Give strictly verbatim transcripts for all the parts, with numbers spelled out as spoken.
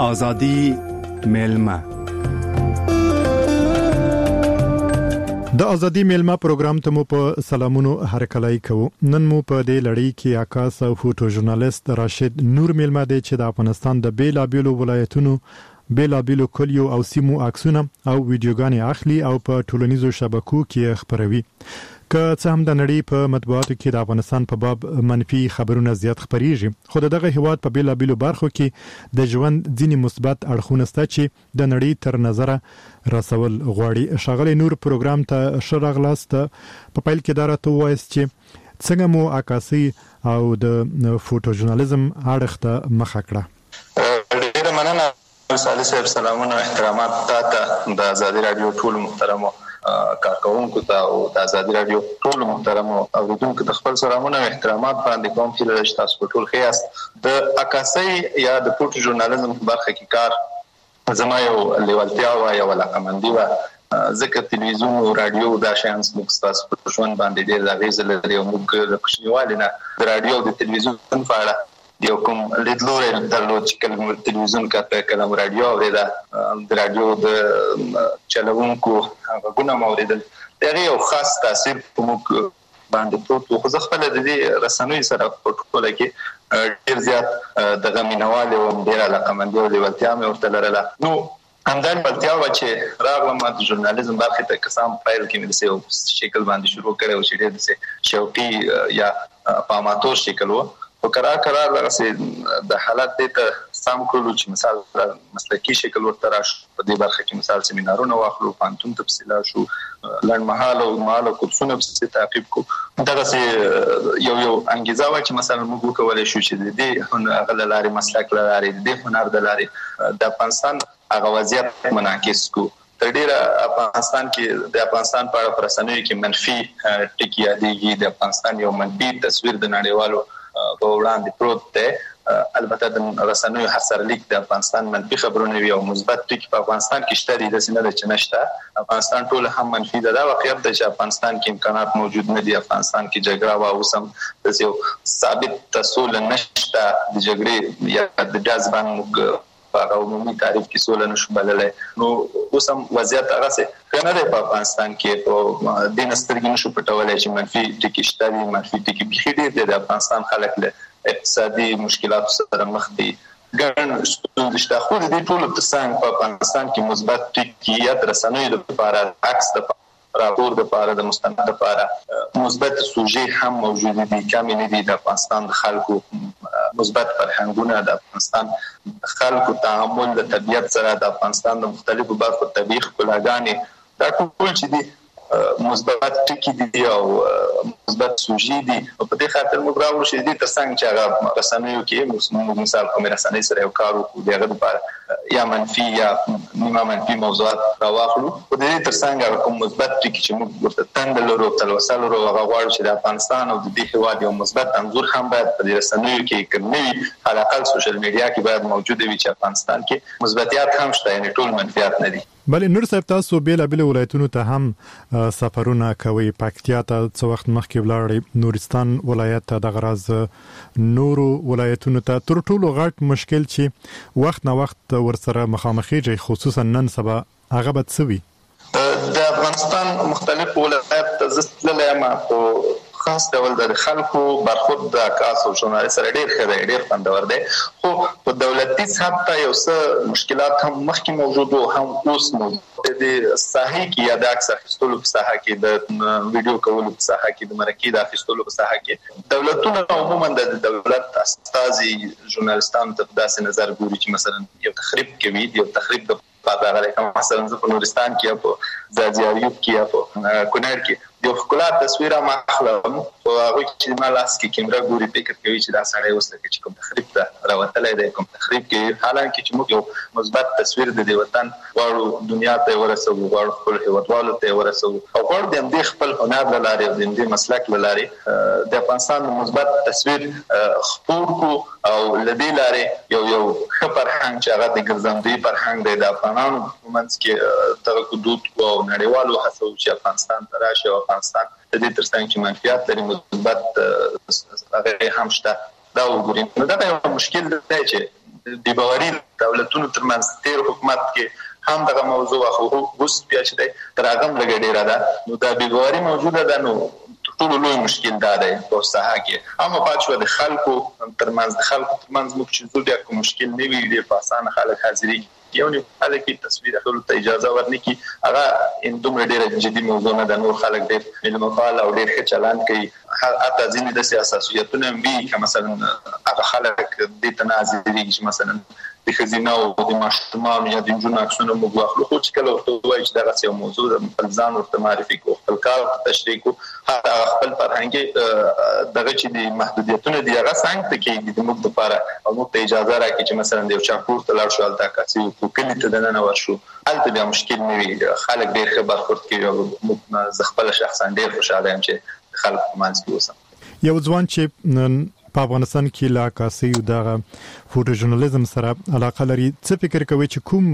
آزادی میلمه. د ازادي میلمه پروګرام ته مو په سلامونو هرکلای کوو. نن مو په دې لړۍ کې عکاس او فوټو ژورنالیست راشد نور میلمه دی چې د افغانستان د بیلابیلو ولایتونو بیلابیلو کلیو او سیمو عکسونه او ویډیوګانې اخلي او په ټولنیزو شبکو کې خپروي. که څه هم د نړۍ په مطبوعاتو کې د افغانستان په باب منفي خبرونه زیات خپریږي، خو دغه هیواد په بیلابیلو برخو کې د ژوند ځینې مثبت اړخونه شته چې د نړۍ تر نظره رسول غواړي. ښاغلی نور پروګرام ته ښه راغلاست. په پیل کې دا راته ووایاست چې څنګه مو عکاسي او د فوټو ژورنالیزم اړخ ته مخه کړه؟ ډیره مننه صالح صاحب. سلامونه او احترامات تاسو د ازادي رادیو ټول محترمو کارکونکو ته او د ازادي رادیو ټول محترمو اوریدونکو ته خپل سلامونه او احترامات باندې کوم چې تاسو په ټول خیاست. د عکاسي یا د فوټو ژورنالیزم په برخه کې کار زما یو لیوالتیا او یو علاقمندي و، ځکه تلویزیون او رادیو دا شیان موږ تاسو په ژوند باندې ډېر اغیز لري او موږ د کوچنیوالي نه د رادیو او د تلویزیون په اړه یو کوم لیدلوري درلود چې کله تلویزیون کاته کله رادیو اوریدا د رادیو د چلوونکو غوونه اوریدل دغه یو خاص تاثیر په موږ باندې پروت. خو ځکه خپل د دې رسنوي سره په ټوله کې ډیر زیات دغه مینوال او ډیر علاقمندي او لیوالتیا مې ورته لرله. نو همدان بلتیا و چې راغلم د ژورنالیزم برخه ته قسم فایل کې مې د یو شکل باندې شروع کړو چې ډیر د شوقي یا پاماتور شکل و. او قرار قرار لغه د حالت ته سم کولو چې مثال مسلکی شکل ورته راشو. په دې برخه کې مثال سیمینارونه واخلو، پانتون تفصیلا شو، لړ محاله او ماله کورسونه په تعقیب کو. دا یو یو انګیزه و چې مثلا موږ کولای شو چې د دې هنر لارې مسلک لارې د هنر د لارې د افغانستان هغه وضعیت منعکس کو. تر ډیره افغانستان کې د افغانستان په اړه رسنیو کې منفي ټکی یادېږي. د افغانستان یو منفي تصویر د نړیوالو په وړاندې پروت دی. البته د رسنیو هر سره لیک د افغانستان منفي خبرونه وي او مثبت ټکی په افغانستان کې شته دي، د سینه د چنشته افغانستان ټول هم منفي ده. دا واقعیت ده چې افغانستان کې امکانات موجود نه دي. افغانستان کې جګړه او اوس هم د یو ثابت تسول نشته د جګړې یا د جذبان موږ په عمومي تعریف کې سول نشو بللای. نو اوس هم وضعیت هغه څه کنه ده په افغانستان کې په دین سترګې نشو پټولای چې منفي ټکی شته دي. منفي ټکی بخې دي د افغانستان خلک له اقتصادي مشکلات سره مخ دي. ګڼ ستونزې شته، خو د دې ټولو ترڅنګ په افغانستان کې مثبت ټکی یا رسنیو لپاره عکس د راپور د لپاره د مستند لپاره مثبت سوژې هم موجود دي. کمی نه دي. د افغانستان د خلکو مثبت فرهنګونه، د افغانستان خلکو تعامل د طبیعت سره، د افغانستان د مختلفو برخو طبیعي ښکلاګانې، دا ټول چې دي مثبت ټکی دي او مثبت سوژې دي. په دې خاطر موږ راوړو چې دې ترڅنګ چې هغه رسنیو کې موږ مثال کوم رسنۍ سره یو کار وکړو دغه لپاره یا منفي یا نیمه منفي موضوعات راواخلو. په دې ترڅنګ هغه کوم مثبت ټکی چې موږ ورته تند لرو تلوسه لرو هغه غواړو چې د افغانستان او د دې هیواد یو مثبت انځور هم باید په دې رسنیو کې کومي حلقه سوشل میډیا کې باید موجود وي چې افغانستان کې مثبتیات هم شته، یعنی ټول منفیات نه دي. بل نور صاحب تاسو بیلابیل ولایتونو ته هم سفرونه کوي. پکتیا ته څو وخت مخکې ولاړی، نورستان ولایت ته د غراز نورو ولایتونو ته تر ټولو غټ مشکل چې وخت نه وخت ورسره مخامخېږي خصوصا نن سبا هغه به څه وي؟ د افغانستان مختلف ولایت ته زستللی ما په خاص ډول د خلکو برخورد د عکاس او ژورنالیست سره ډېر ښه دی، ډېر خوندور دی. خو په دولتي سطح ته یو څه مشکلات هم مخکې موجود او هم اوس موجود دي. د ساحې کې یا د عکس اخیستلو په ساحه کې، د ویډیو کولو په ساحه کې، د مرکې د اخیستلو په ساحه کې دولتونه عموما د دولت استازي ژورنالیستانو ته داسې نظر ګوري چې مثلا یو تخریب کوي، یو تخریب د پاتې غلې مثلا زه په نورستان کې یا په زاجیاریوب کې یا په کونړ کې د ښکلا تصویر ما اخلم او هغه چې ما لاس کې کیمرا ګوري فکر کوي چې دا سړی اوس چې کوم تخریب ته راوتلی دی، کوم تخریب کې حالانکه چې موږ یو مثبت تصویر د دې وطن غواړو دنیا ته ورسوو، غواړو خپل هیوادوالو ته ورسوو او غواړو د همدې خپل هنر له لارې او د همدې مسلک له لارې د افغانستان مثبت تصویر خپور کو او له دې لارې یو یو ښه فرهنګ چې هغه د ګرځندوی فرهنګ دی د افغانانو په منځ کې دغه حدود او نړیوالو هڅو چې افغانستان ته راشي او افغانستان د دې ترڅنګ چې منفیات لري مثبت هغه هم شته دا وګورئ. نو دا یو مشکل دی چې د باوري دولتونو ترمنځ تیر حکومت کې هم دغه موضوع خو اوس بیا چې دی تر هغه هم لږه ډېره ده. نو دا بې باوري موجوده ده. نو تر ټولو لوی مشکل دا دی په ساحه کې هم پاتې شوه د خلکو ترمنځ د خلکو ترمنځ موږ چې ځو بیا کوم مشکل نه وي ډېر په اسانه خلک حاضري یو نه هله کې تصویر اخلو ته اجازه ورنکي هغه ان دومره ډېره جدي موضوع نه ده. نور خلک ډېر مېلمه پال او ډېر ښه چلند کوي. حتی ځینې داسې اساسیتونه هم وي که مثلا هغه خلک دې ته نه حاضرېږي چې مثلا د ښځینه او د ماشومانو یا د نجونو عکسونه موږ واخلو خو چې کله ورته ووایي چې دغسې یو موضوع ده خپل ځان ورته معرفي کړو خپل کار ورته تشریح کړو حتی خپل فرهنګي دغه چې د محدودیتونه دي هغه څنګ ته کېږدي د موږ دپاره او موږ ته اجازه راکړي چې مثلا د یو چا کور ته لاړ شو هلته عکاسي وکړو کلي ته دننه ورشو هلته بیا مشکل نه وي خلک ډېر ښه برخورد کوي او موږ زه خپله شخصا ډېر خوشحاله یم چې د خلکو په منځ کې اوسم. یو ځوان چې په افغانستان کې لا عکاسي او دغه فوټو ژورنالیزم سره علاقه لري څه فکر کوي چې کوم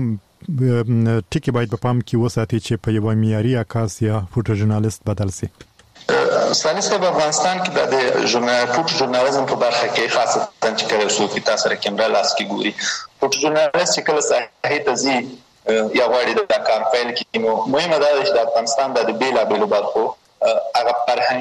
ټکی باید په پام کې وساتي چې په یو معیاري عکاس یا فوټو ژورنالیست بدل شي؟ سالي صاحب افغانستان کې د ژورنال فوټو ژورنالیزم په برخه کې خاصه چې کله څوک تاسو سره کیمرا لاس کې ګوري فوټو ژورنالیست چې کله ساحې ته ځي یا غواړي د کار پیل کړي نو مهمه ده چې د افغانستان د بیلابېلو برخو هغه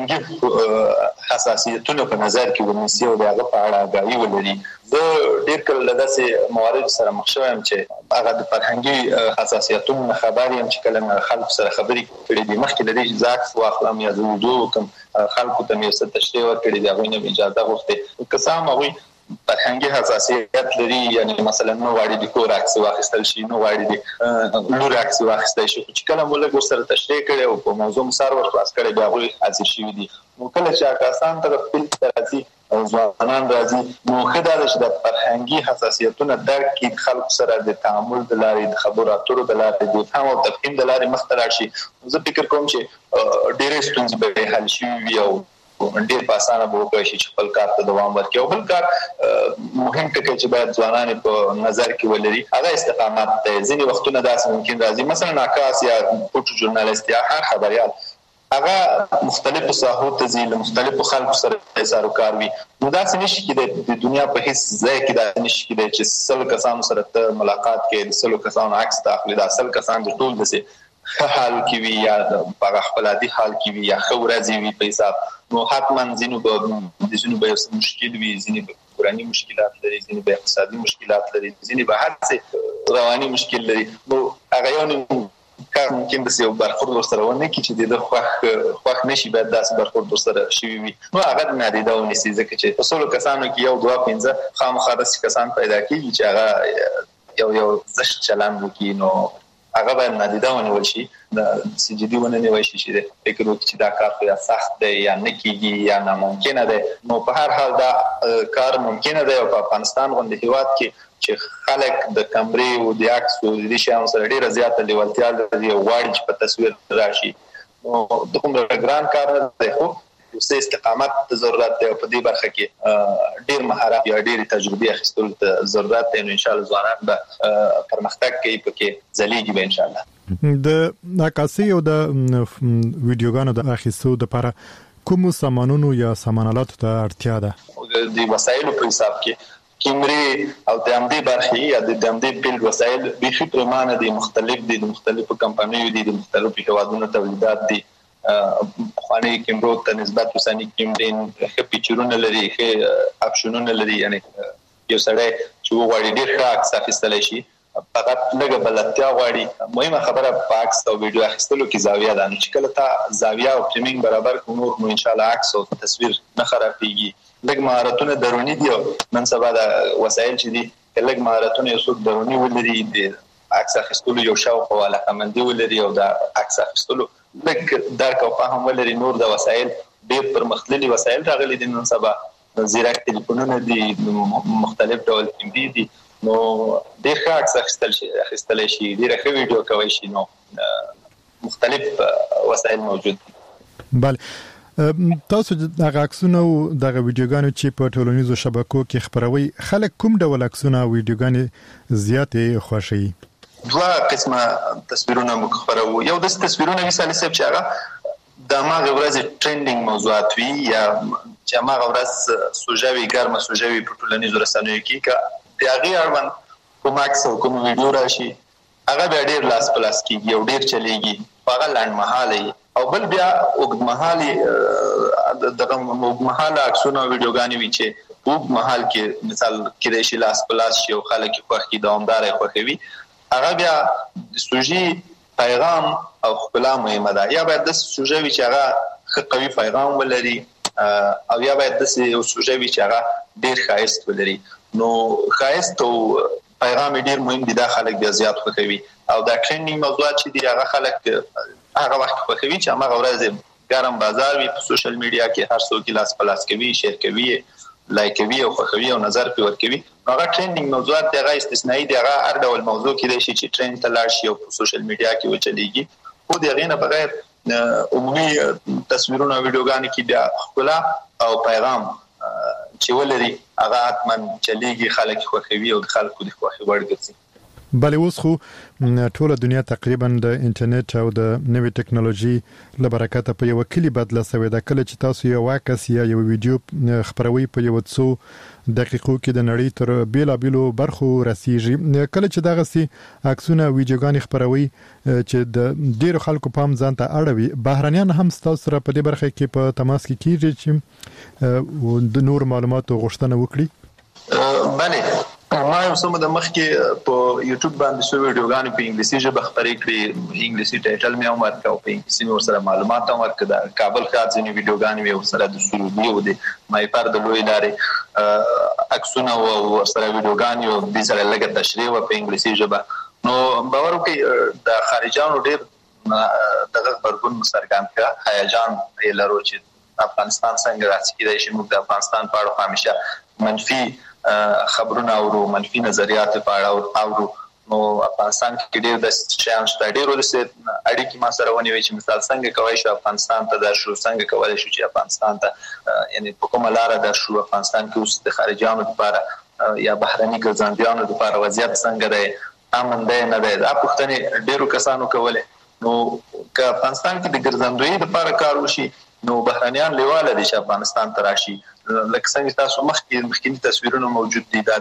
فرهنګي حساسیتونه په نظر کې ونیسي او د هغه په اړه آګاهي ولري. زه ډېر کله له داسې موارد سره مخ شوی یم چې هغه د فرهنګي حساسیتونو نه خبر یم چې کله مې خلکو سره خبرې کړې دي مخکې له دې چې زه عکس واخلم یا زه ویډیو وکړم خلکو ته مې یو څه تشریح ورکړې دي هغوی نه مې اجازه غوښتې که څه هم هغوی فرهنګي حساسیت لري یعنی مثلا نو غواړي د کور عکس واخیستل شي نو غواړي د لور عکس واخیستل شي چې کله موږ ورسره تشریح کړي او په موضوع مسار ور خلاص کړي بیا هغوی حاضر شوي دي. نو کله چې عکاسان ته خپل راځي او ځوانان راځي نو ښه دا ده چې د فرهنګي حساسیتونه درک کړي خلکو سره د تعامل د لارې د خبرو اترو د لارې د فهم او تفهیم د لارې مخته راشي. زه فکر کوم چې ډېرې ستونزې به حل شوي وي او ډېر په اسانه به وکړی شي چې خپل کار ته دوام ورکړي. او بل کار مهم ټکی چې باید ځوانان په نظر کې ولري هغه استقامت دی. ځینې وختونه داسې ممکن راځي مثلا عکاس یا فوټو ژورنالیست یا هر خبریال هغه مختلفو ساحو ته ځي له مختلفو خلکو سره سر و کار وي نو داسې نشي کېدی د دنیا په هېڅ ځای کې داسې نشي کېدی چې سل کسانو سره ته ملاقات کې د سلو کسانو عکس ته اخلي دا سل کسان د ټول داسې ښه حال کې وي یا په خپل عادي حال کې وي یا ښه ورځې وي په حساب نو حتما ځینو به د ځینو به یو مشکل وي ځینې به کورني مشکلات لري ځینې به اقتصادي مشکلات لري ځینې به هر څه رواني مشکل لري نو هغه یو کار ممکن داسې یو برخورد ورسره ونه کړي چې د ده خوښ خوښ نه شي باید داسې برخورد ورسره شوي وي نو هغه نادیده ونیسي ځکه چې په سلو کسانو کې یو دوه پنځه خامخا داسې کسان پیدا کېږي چې هغه یو یو زشت چلند وکړي نو هغه باید نادیده ونیول شي داسې جدي ونه نیول شي چې فکر وکړي چې دا کار خو یا سخت دی یا نه کېږي یا ناممکنه دی نو په هر حال دا کار ممکنه دی او په افغانستان غوندې هېواد کې چې خلک د کمرې او د عکس او د دې شیانو سره ډېره زیاته لیوالتیا لري او غواړي چې په تصویر راشي نو دومره ګران کار نه دی خو یو څه استقامت ته ضرورت دی او په دې برخه کې ډېر مهارت یا ډېرې تجربې اخیستلو ته ضرورت دی نو انشاءالله ځوانان به پرمختګ کوي پکې ځلیږي به انشاءالله. د عکاسۍ او د ویډیوګانو د اخیستو دپاره کومو سامانونو یا سامانالاتو ته اړتیا ده؟ د وسایلو په حساب کې کیمرې او د همدې برخې یا د همدې بیل وسایل بیخي پرېمانه دي مختلف دي د مختلفو کمپنیو دي د مختلفو هېوادونو تولیدات دي پخواني کیمرو ته نسبت اوسني کیمرې ښه پیچرونه لري ښه اپشنونه لري یعنی یو سړی چې وغواړي ډېر ښه عکس اخیستلی شي فقط لږه بلدتیا غواړي. مهمه خبره په عکس او ویډیو اخیستلو کې زاویه ده نو چې کله تا زاویه او فریمینګ برابر کړو نور نو انشاءالله عکس او تصویر نه خرابېږي. لږ مهارتونه دروني دي او نن سبا د وسایل چې دي که لږ مهارتونه یو څوک دروني ولري د عکس اخیستلو یو شوق او علاقهمندي ولري او د عکس اخیستلو لږ درک او فهم ولري نور د وسایل ډېر پرمختللي وسایل راغلي دي نن سبا زیرک تلیفونونه دي مختلف ډول کیمرې دي نو ډېر ښه عکس اخیستل شي اخیستلی شي ډېره ښه ویډیو کولی شي نو مختلف وسایل موجود دي. بله تاسو دغه عکسونه او دغه ویډیوګانې چې په ټولنیزو شبکو کې خپروي خلک کوم ډول عکسونه او ویډیوګانې زیاتې خوښوي؟ دوه قسمه تصویرونه موږ خپروو. یو داسې تصویرونه وي سالي صاحب چې هغه د هماغې ورځې ټرینډینګ موضوعات وي یا چې هماغه ورځ سوژه وي ګرمه سوژه وي په ټولنیزو رسنیو کې که د هغې اړوند کوم عکس او کوم ویډیو راشي هغه بیا ډېر لاس په لاس کېږي او ډېر چلېږي هغه لنډمهاله او بل بیا اوږدمهالې دغه اوږدمهاله عکسونه او ویډیوګانې وي چې په اوږد مهال کې مثال کېدای شي لاس په لاس شي او خلک یې خوښ کړي دوامداره یې خوښوي هغه بیا د سوژې پیغام او ښکلا مهمه ده یا باید داسې سوژه وي چې هغه ښه قوي پیغام ولري او یا باید داسې یو سوژه وي چې هغه ډېر ښایست ولري نو ښایست او پیغام ډېر مهم دي دا خلک بیا زیات خوښوي او دا ټرینډینګ موضوعات چې دي هغه خلک هغه وخت خوښوي چې هماغه ورځ ګرم بازار وي په سوشل میډیا کې هر څوک لاس په لاس کوي شیر کوي لایکوي او خوښوي او نظر پرې ورکوي هغه ټرینډینګ موضوعات دي هغه استثنایی دي هغه هر ډول موضوع کېدای شي چې ټرینډ ته لاړ شي او په سوشل میډیا کې وچلېږي خو د هغې نه بغیر عمومي تصویرونه او ویډیوګانې کې بیا ښکلا او پیغام چې ولري هغه حتما چلېږي خلک خوښوي او د خلکو د خوښې وړ ګرځي بلې اوس خو ټوله دنیا تقریبا د انټرنیټ او د نوې ټکنالوژي له برکته په یو کلی بدله شوې ده کله چې تاسو یو عکس یا یو ویډیو خپروي په یو څو دقیقو کې د نړۍ تر بیلابیلو برخو رسیږي کله چې دغه سي عکسونه ویډیوګان خپروي چې د ډیرو خلکو پام ځان ته اړوي بهرنیان هم تاسو سره په دې برخه کې په تماس کې کیږي چې د نور معلوماتو غوښتنه وکړي بله ما یو څه د مخکې په یوټیوب باندې شو ویډیوګانې په انګلیسي ژبه خپرې کړې انګلیسي ټایټل مې هم ورکړ او په انګلیسي مې ورسره معلومات هم ورکړ د کابل ښار ځینې ویډیوګانې مې ورسره د سروبي او د مایپر د لویې لارې عکسونه او ورسره ویډیوګانې او دې سره لږه تشریح وه په انګلیسي ژبه نو باور وکړئ د خارجیانو ډېر دغه غبرګون مو څرګند کړه هیجان یې لرو چې افغانستان څنګه راځي کېدای شي موږ د افغانستان په اړه همیشه منفي خبرونه اورو منفي نظریات په اړه اورو نو افغانستان کې ډېر د شیان شته ډېر ورسې اړیکې ما سره ونیوي چې مثال څنګه کولی شو افغانستان ته درشو څنګه کولی شو چې افغانستان ته یعنی په کومه لاره درشو افغانستان کې اوس د خارجیانو لپاره یا بهرني ګرځندویانو لپاره وضعیت څنګه دی امن دی نه دی دا پوښتنې ډېرو کسانو کولې نو که افغانستان کې د ګرځندویي لپاره کار وشي نو بهرنیان لیواله دي چې افغانستان ته راشي لکه څنګه تاسو مخکې مخکینی تصویرونه موجود دي دا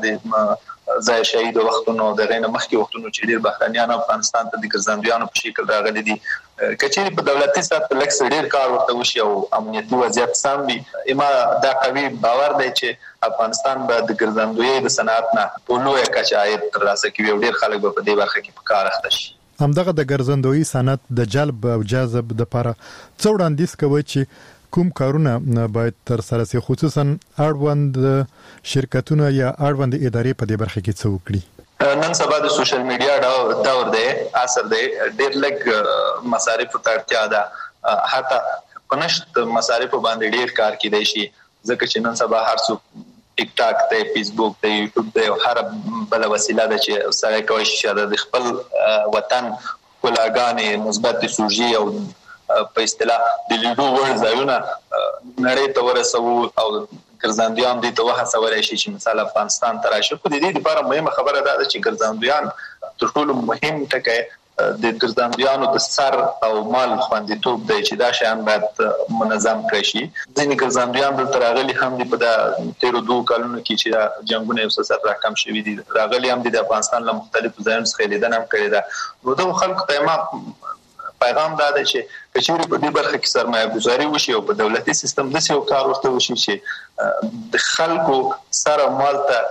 د ځای شهید وختونو د غینه مخکې وختونو چې ډېر بهرنیان افغانستان ته د ګرځندویانو په شکل راغلي دي کچېرې په دولتي سطح لږ څه ډېر کار ورته وشي او امنیتي وضعیت سم وي اما دا قوي باور دی چې افغانستان به د ګرځندویۍ د صنعت نه په لویه کچه عاید ترلاسه کوي او ډېر خلک به په دې برخه کې په کار اخته شي همدغه د ګرځندویي صنعت د جلب او جذب لپاره څو وړاندیز کوي چې کوم کارونه باید تر سره شي خصوصا اړوند شرکتونه یا اړوند ادارې په دې برخه کې څه وکړي نن سبا د سوشل میډیا دور دی اثر دی ډېر لږ مصارف ته اړتیا ده حتی پنشت مصارف باندې ډېر کار کیدای شي ځکه چې نن سبا هر څوک ټیک ټاک ته فیسبوک ته یوټیوب ته هر بل وسیله ده چې سره کوي چې د خپل وطن کلاګانې مثبت سوژي او په اصطلاح د لیدو وړ ځایونه نړۍ ته ورسو او ګرځندویان دې ته وهڅولی شي چې مثال افغانستان ته راشي خو د دې لپاره مهمه خبره دا ده چې ګرځندویان تر ټولو مهم ټکی د ګرځندویانو د سر او مال خوندیتوب دی چې دا شیان باید منظم کړی شي ځینې ګرځندویان دلته راغلي هم دي په د تېرو دوو کلونو کې چې جنګونه یو څه سر راکم شوي دي راغلي هم دي د افغانستان له مختلفو ځایونو څخه لیدنه هم کړې ده نو دغو خلکو ته ما پیغام دا دی چې کچېرې په دې برخه کې سرمایه ګذاري وشي او په دولتي سیستم داسې یو کار ورته وشي چې د خلکو سر او مال ته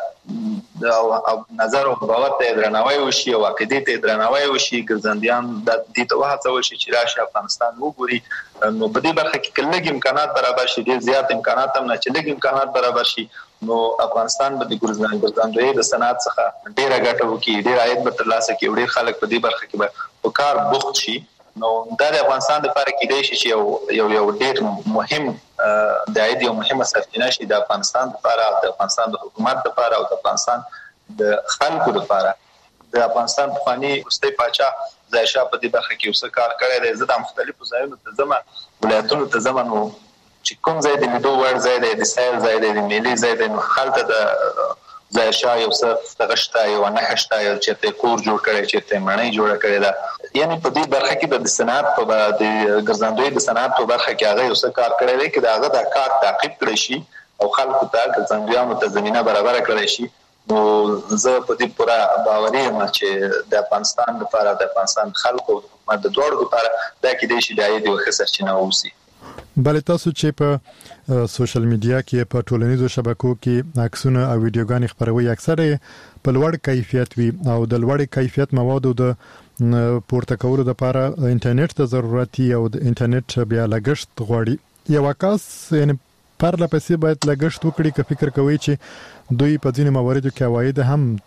او نظر او باور ته درناوی وشي او عقیدې ته درناوی وشي ګرځندویان د دې ته وهڅول شي چې راشي افغانستان وګوري نو په دې برخه کې لږ امکانات برابر شي ډېر زیات امکانات هم نه چې لږ امکانات برابر شي نو افغانستان به د ګرځندویۍ د صنعت څخه ډېره ګټه وکړي ډېر عاید به ترلاسه کړي ډېر خلک په دې برخه کې به په کار بوخت شي نو دا د افغانستان لپاره کېدای شي چې یو یو یو ډېر مهم د عاید یو مهمه سرچینه شي د افغانستان لپاره د افغانستان د حکومت لپاره او د افغانستان د خلکو لپاره د افغانستان پخواني وروستی پاچا ظاهرشاه په دې برخه کې یو څه کار کړی دی زه د مختلفو ځایونو ته ځم ولایتونو ته ځم نو چې کوم ځای د لیدو وړ ځای دی د سیل ځای دی د میلې ځای دی نو هلته د ظاهرشاه یو څه دغه شته یوه نښه شته یو چېرته کور جوړ کړی چېرته ماڼۍ جوړه کړې ده یعنې په دې برخه کې د صنعت په د ګرځندویۍ د صنعت په برخه کې هغه یو څه کار کړی دی چې د هغه دا کار تعقیب کړی شي او خلکو ته ګرځندویانو ته زمینه برابره کړی شي نو زه په دې پوره باوري یم چې د افغانستان لپاره د افغانستان خلکو د دوړو لپاره دا کې د شي د عاید یو ښه سرچینه اوسي. بل تاسو چې په سوشل میډیا کې په ټولنیزو شبکو کې عکسونه او ویډیوګانې خپروي اکثره په لوړ کیفیت وي او د لوړ کیفیت موادو د پورته کولو لپاره انټرنیټ ته ضرورت او د انټرنیټ بیا لګښت غواړي. یو کس یعنی پر لپسې باید لګښت وکړي که فکر کوي چې دوی په ځینې مواردو کې عواید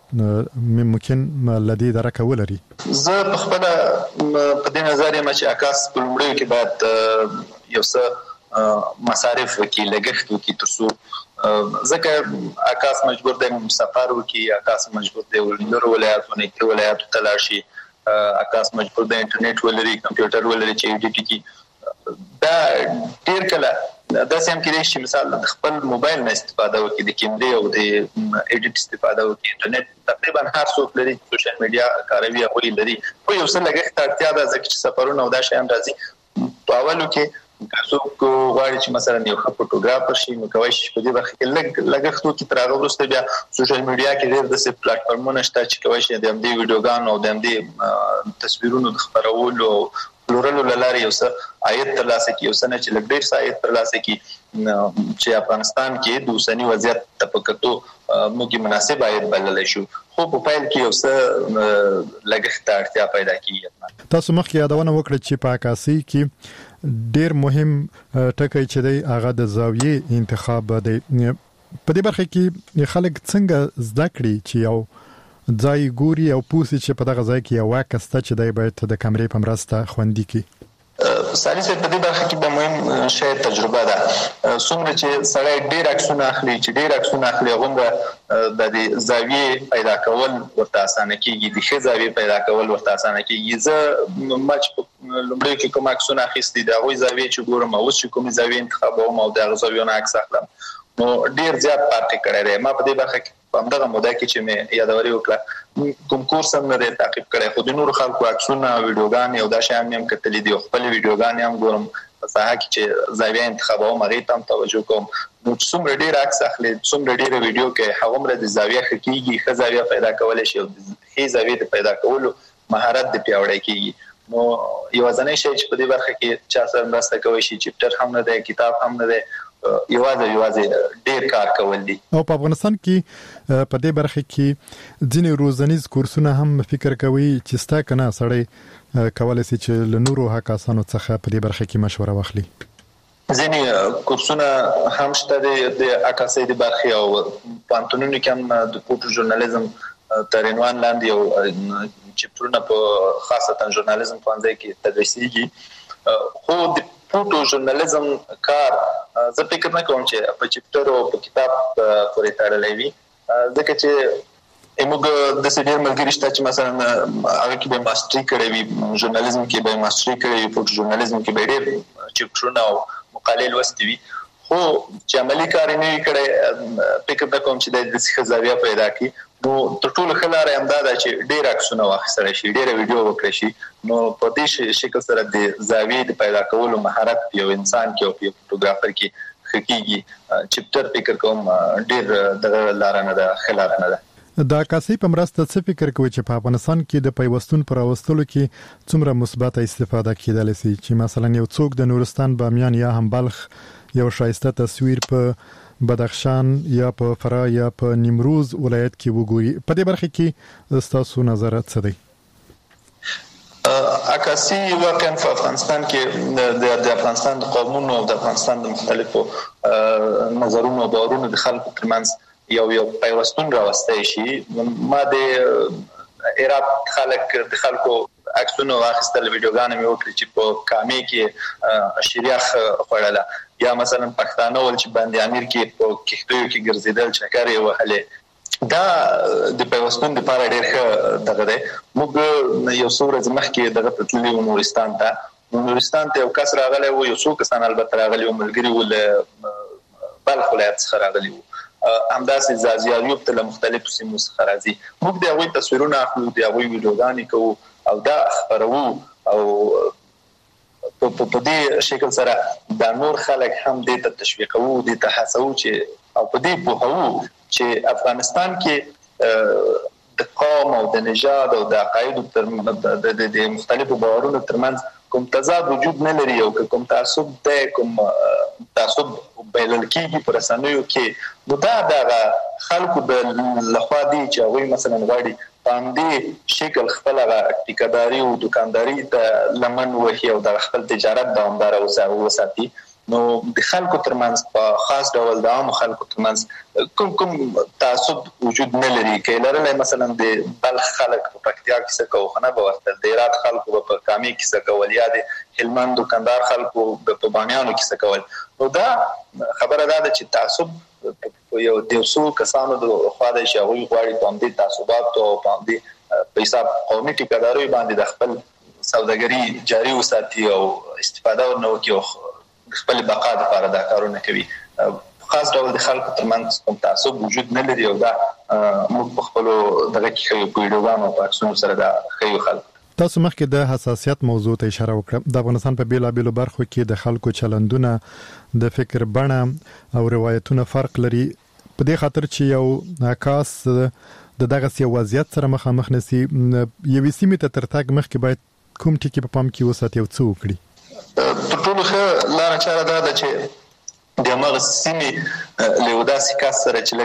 هم ممکن لدی درکه ولري. زه په خپل په دې نظر یم چې اکاس په لومړیو کې باید یو څه مصارف وکړي لګښت وکړي ترڅو ځکه اکاس مجبور دی سفر وکړي اکاس مجبور دی ولر ولایتونه کې ولایتو ته لاړ شي اکاس مجبور دی انټرنیټ ولري کمپیوټر ولري چې ایډیټ کړي دا ډیر کله دا سم کې چې مثال د خپل موبایل نه استفاده وکړي د کیمرې او د ایډیټ استفاده وکړي انټرنیټ تقریبا هر څوک لري سوشل میډیا کاروي او لري خو یو څه لګښت اړتیا ده ځکه چې سفرونه او دا شیان راځي په اولو کې څوک غواړي چې مثلا یو ښه فوټوګرافر شي نو کوي چې په دې برخه کې لګ لګښت وکړي تر هغه وروسته بیا سوشل میډیا کې ډېر د پلیټ فارمونه شته چې کوي چې د دې ویډیوګانو او د دې تصویرونو د خبرولو پلورلو لاره یو څه عاید ترلاسه کوي یو څه نه چې لږ ډېر څه عاید ترلاسه کوي چې افغانستان کې د اوسنی وضعیت په کتو موږ مناسب عاید بللی شو خو په پایل کې یو څه لګښت اړتیا پیدا کیږي. تاسو مخکې یادونه وکړه چې په عکاسي کې ډېر مهم ټکی چې دی هغه د زاویې انتخاب دی. په دې برخه کې خلک څنګه زده کړي چې یو ځای ګوري او پوسی چې په دغه ځای کې یو واکسته چې دی باید د کیمرې په مرسته خوندي کی. سالي سره په دې برخه کې د مهم شی تجربه ده څومره چې سړی ډیر عکسونه اخلي چې ډیر عکسونه اخلي غوړه د دې زاویې پیدا کول ورته اسانه کیږي د ښه زاویې پیدا کول ورته اسانه کیږي. زه مچ لومړی کې کوم عکسونه اخیستي دا غوي زاویې چې ګورم او چې کوم زاویې انتخابوم او د زاویونو عکس اخلم نو ډیر زیات پارټي کړی دی. ما په دې برخه کې په همدغه موده کې چې مې یادوري وکړه کوم کورس هم نه دی تعقیب کړی خو د نورو خلکو عکسونه ویډیوګانې او دا شیان مې هم کتلي دي خپل ویډیوګانې هم ګورم په ساحه کې چې زاویه انتخابوم هغې ته هم توجه کوم نو چې څومره ډېر عکس اخلي څومره ډېره ویډیو کې هغومره د زاویه ښه کېږي ښه زاویه پیدا کولی شي او د ښې زاویې د پیدا کولو مهارت د پیاوړی کېږي. نو یوازینی شی چې په دې برخه کې چا سره مرسته کولی شي چپټر هم نه دی کتاب هم نه دی یوازې یوازې ډیر کار کول دي. او په افغانستان کې په دې برخه کې ځینې روزنیز کورسونه هم فکر کوي چې ستا کنه سړی کولای شي چې له نورو هکاسانو څخه په دې برخه کې مشوره واخلي. ځینې کورسونه هم شته د عکاسۍ د برخې او پوهنتونونو کې هم د فوټو ژورنالیزم تر عنوان لاندې یو چپټرونه په خاصتا ژورنالیزم پوهنځي کې تدریسیږي خو د فوټو ژورنالیزم کار زه فکر نه کوم چې په چپټر او په کتاب پورې تړلی وي ځکه چې موږ د ډېر ملګري شته چې مثلا هغه کې به ماستري کړی وي ژورنالیزم کې به ماستري کړی وي فوټو ژورنالیزم کې به ډېر چپټرونه او مقالې لوستې وي خو چې عملي کار یې نه وي کړی فکر نه کوم چې د داسې ښه زاویه پیدا کړي. نو تر ټولو ښه لاره یې همدا ده چې ډېر عکسونه واخیستلی شي ډېره ویډیو وکړی شي نو په دې شکل سره د زاویې د پیدا کولو مهارت په یو انسان کې او په یو فوټوګرافر کې ښه کېږي. چپټر فکر کوم ډېر دغه لاره نه ده ښه لاره نه ده. د عکاسۍ په مرسته څه فکر کوي چې په افغانستان کې د پیوستون پر راوستلو کې څومره مثبته استفاده کېدلی شي چې مثلا یو څوک د نورستان بامیان یا هم بلخ یو ښایسته تصویر په بدخشان یا په فراه یا په نیمروز ولایت کې وګوري په دې برخه کې ستاسو نظر څه دی؟ عکاسي واقعا په افغانستان کې د افغانستان د قومونو او د افغانستان د مختلفو نظرونو او باورونو د خلکو ترمنځ یو یو پیوستون راوستی شي. ما د عراق خلک د خلکو عکسونه واخیستل ویډیوګانې مې وکړې چې په کامې کې شریخ خوړله یا مثلا پښتانه ول چې باندې امیر کې په کښتیو کې ګرځېدل چکر یې وهلې دا د پیوستون لپاره ډېر ښه دغه دی. موږ یو څو ورځې مخکې دغه ته تللي وو نورستان ته نورستان ته یو کس راغلی و یو څو کسان البته راغلي وو ملګري وو له بلخ ولایت څخه راغلي وو همداسې زازیاریوب ته له مختلفو سیمو څخه راځي. موږ د هغوی تصویرونه اخلو د هغوی ویډیوګانې کوو او دا خپروو او په دې شکل سره دا نور خلک هم دې ته تشویقوو دې ته هڅوو چې او په دې پوهوو چې افغانستان کې د قوم او د نژاد او د عقایدو تر د مختلفو باورونو ترمنځ کوم تضاد وجود نه لري او کوم تعصب دی کوم تعصب بلل کېږي په رسنیو کې نو دا د خلکو د لخوا دي چې هغوی مثلا غواړي په همدې شکل خپل ټیکهداري او دوکانداري ته لمن وهي او د خپل تجارت دوامداره وساتي نو د خلکو ترمنځ په خاص ډول د عام خلکو ترمنځ کوم کوم تعصب وجود نه لري کې لرلای مثلا د بلخ خلک په پکتیا کې څه کوي خنه به ورته د هرات خلکو په کامي کې څه کول یا د هلمند دکاندار خلکو په بامیانو کې څه کول نو دا خبره ده چې تعصب یو د څو کسانو د خوا د شاوی غواړي په دې تعصبات او په دې په حساب قومي ټیکهداري باندې د خپل سوداګري جاري وساتي او استفاده ورنوي او خپل بقا لپاره دا کارونه کوي خاص ډول د خلکو ترمنځ کوم تعصب وجود نه لري او دا موږ په خپل دغه کې په ویډیوګانو په عکسونو سره دا خیو خلکو تاسو مخکې د حساسیت موضوع ته اشاره وکړه د افغانستان په بیلابېلو برخو کې د خلکو چلندونه د فکر بڼه او روایتونه فرق لري په دې خاطر چې یو ناکاس د دغه سی وضعیت سره مخامخ نسی یوې سیمې ته تر تاګ مخکې باید کوم ټکی په پام کې وساتي او څه وکړي په ټولو ښه لاره چاره دا ده چې د هغه سیمې له داسې کس سره چې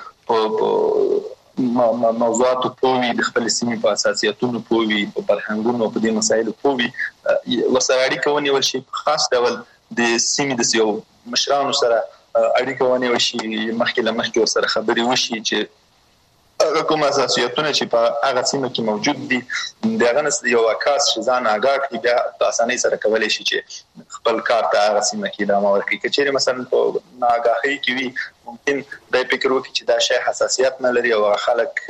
لکه په موضوعاتو پوي د خپل سیمې په اساسیاتونو پوي په فرهنګونو په دې مسایلو پوي وسره اړیکه ونیول شي خاص ډول د سیمې د یو مشرانو سره اړیکه ونیول شي مخکې له مخکې سره خبرې وشي چې هغه کوم اساسیاتونه چې په هغه سیمه کې موجود دي دغه نس یو اکاس چې ځان آگاه کړي بیا په اسانۍ سره کولای شي چې خپل کار ته هغه سیمه کې ادامه ورکړي کچېره مثلا په ناآگاهۍ کې وي ممکن د فکر وکړي چې دا شی حساسیت نه لري او خلک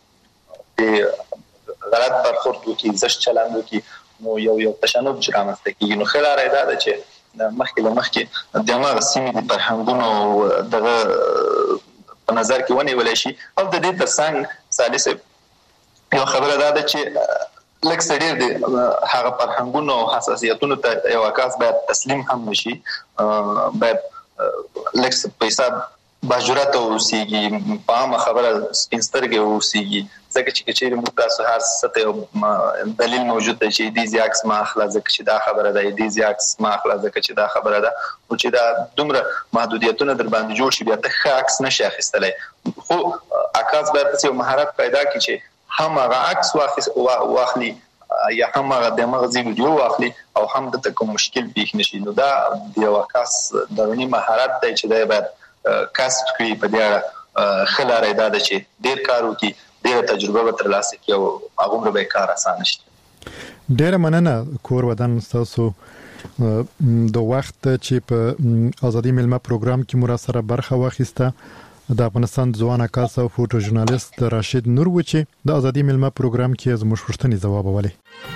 غلط برخورد وکړي زش چلند وکړي نو یو یو تشنج رامنځته کیږي نو خلاره دا ده چې مخکې له مخکې د هغه سیمې د فرهنګونو دغه په نظر کې ونیول شي او د دې ترڅنګ ثالث یو خبره ده چې لکه سړي د هغه فرهنګونو او حساسیتونو ته یو اکاس باید تسلیم هم نشي باید لکه په حساب باجرات اوسېږي په عامه خبره سپینسترګې اوسېږي ځکه چې کچېرې موږ تاسو هر څه دلیل موجود دی چې دې زیاکس ما اخلا ځکه چې دا خبره ده دې زیاکس ما اخلا ځکه چې دا خبره ده او چې دا دومره محدودیتونه در باندې جوړ شي بیا ته ښه عکس نشي اخیستلی خو عکاس باید یو مهارت پیدا کړي چې هم هغه عکس واخلي یا هم هغه د مغزي ویډیو واخلي او هم د کوم مشکل پیښ نشي نو دا د یو عکس درونی مهارت دی چې دا باید کسب کړي په دې اړه خلاره ده چې ډیر کار وکړي ډیر تجربه به ترلاسه کړي او هغه به کار آسان شي ډیر مننه کور ودان تاسو د وخت چې په ازادي ملما پروګرام کې مو سره برخه واخیسته د افغانستان ځوان عکاس او فوټو ژورنالیست راشد نور و چې د ازادي ملما پروګرام کې زموږ پوښتنې ځواب ولې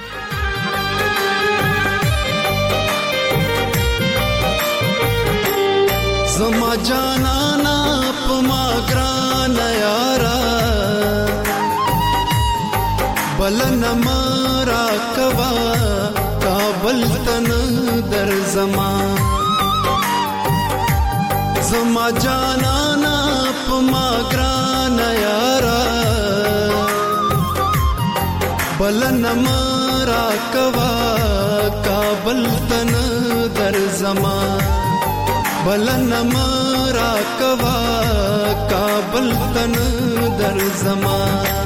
زما جانانا پما ګران یارا بلن مارا کوا کابل تن در زما زما جانانا پما ګران یارا بلن مارا کوا کابل تن در زما بلن مارا کوا کابل تن در زمان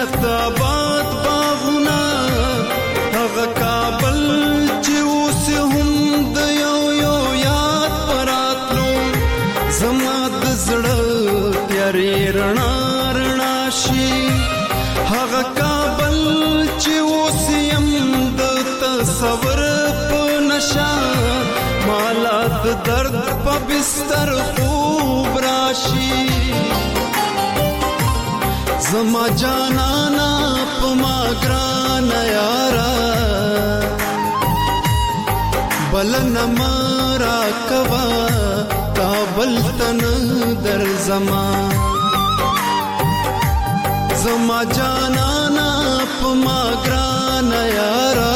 جنت آباد باغونه هغه کابل چې اوس هم د یو یو یاد پراتلو زما د زړه تیارې رڼا رڼا شي هغه کابل چې اوس یم د تصور په نشه مالا د درد په بستر خوب راشي زما جانانا په ما ګران یارا بلن مارا کوا کابل تن در زما زما جانانا په ما ګران یارا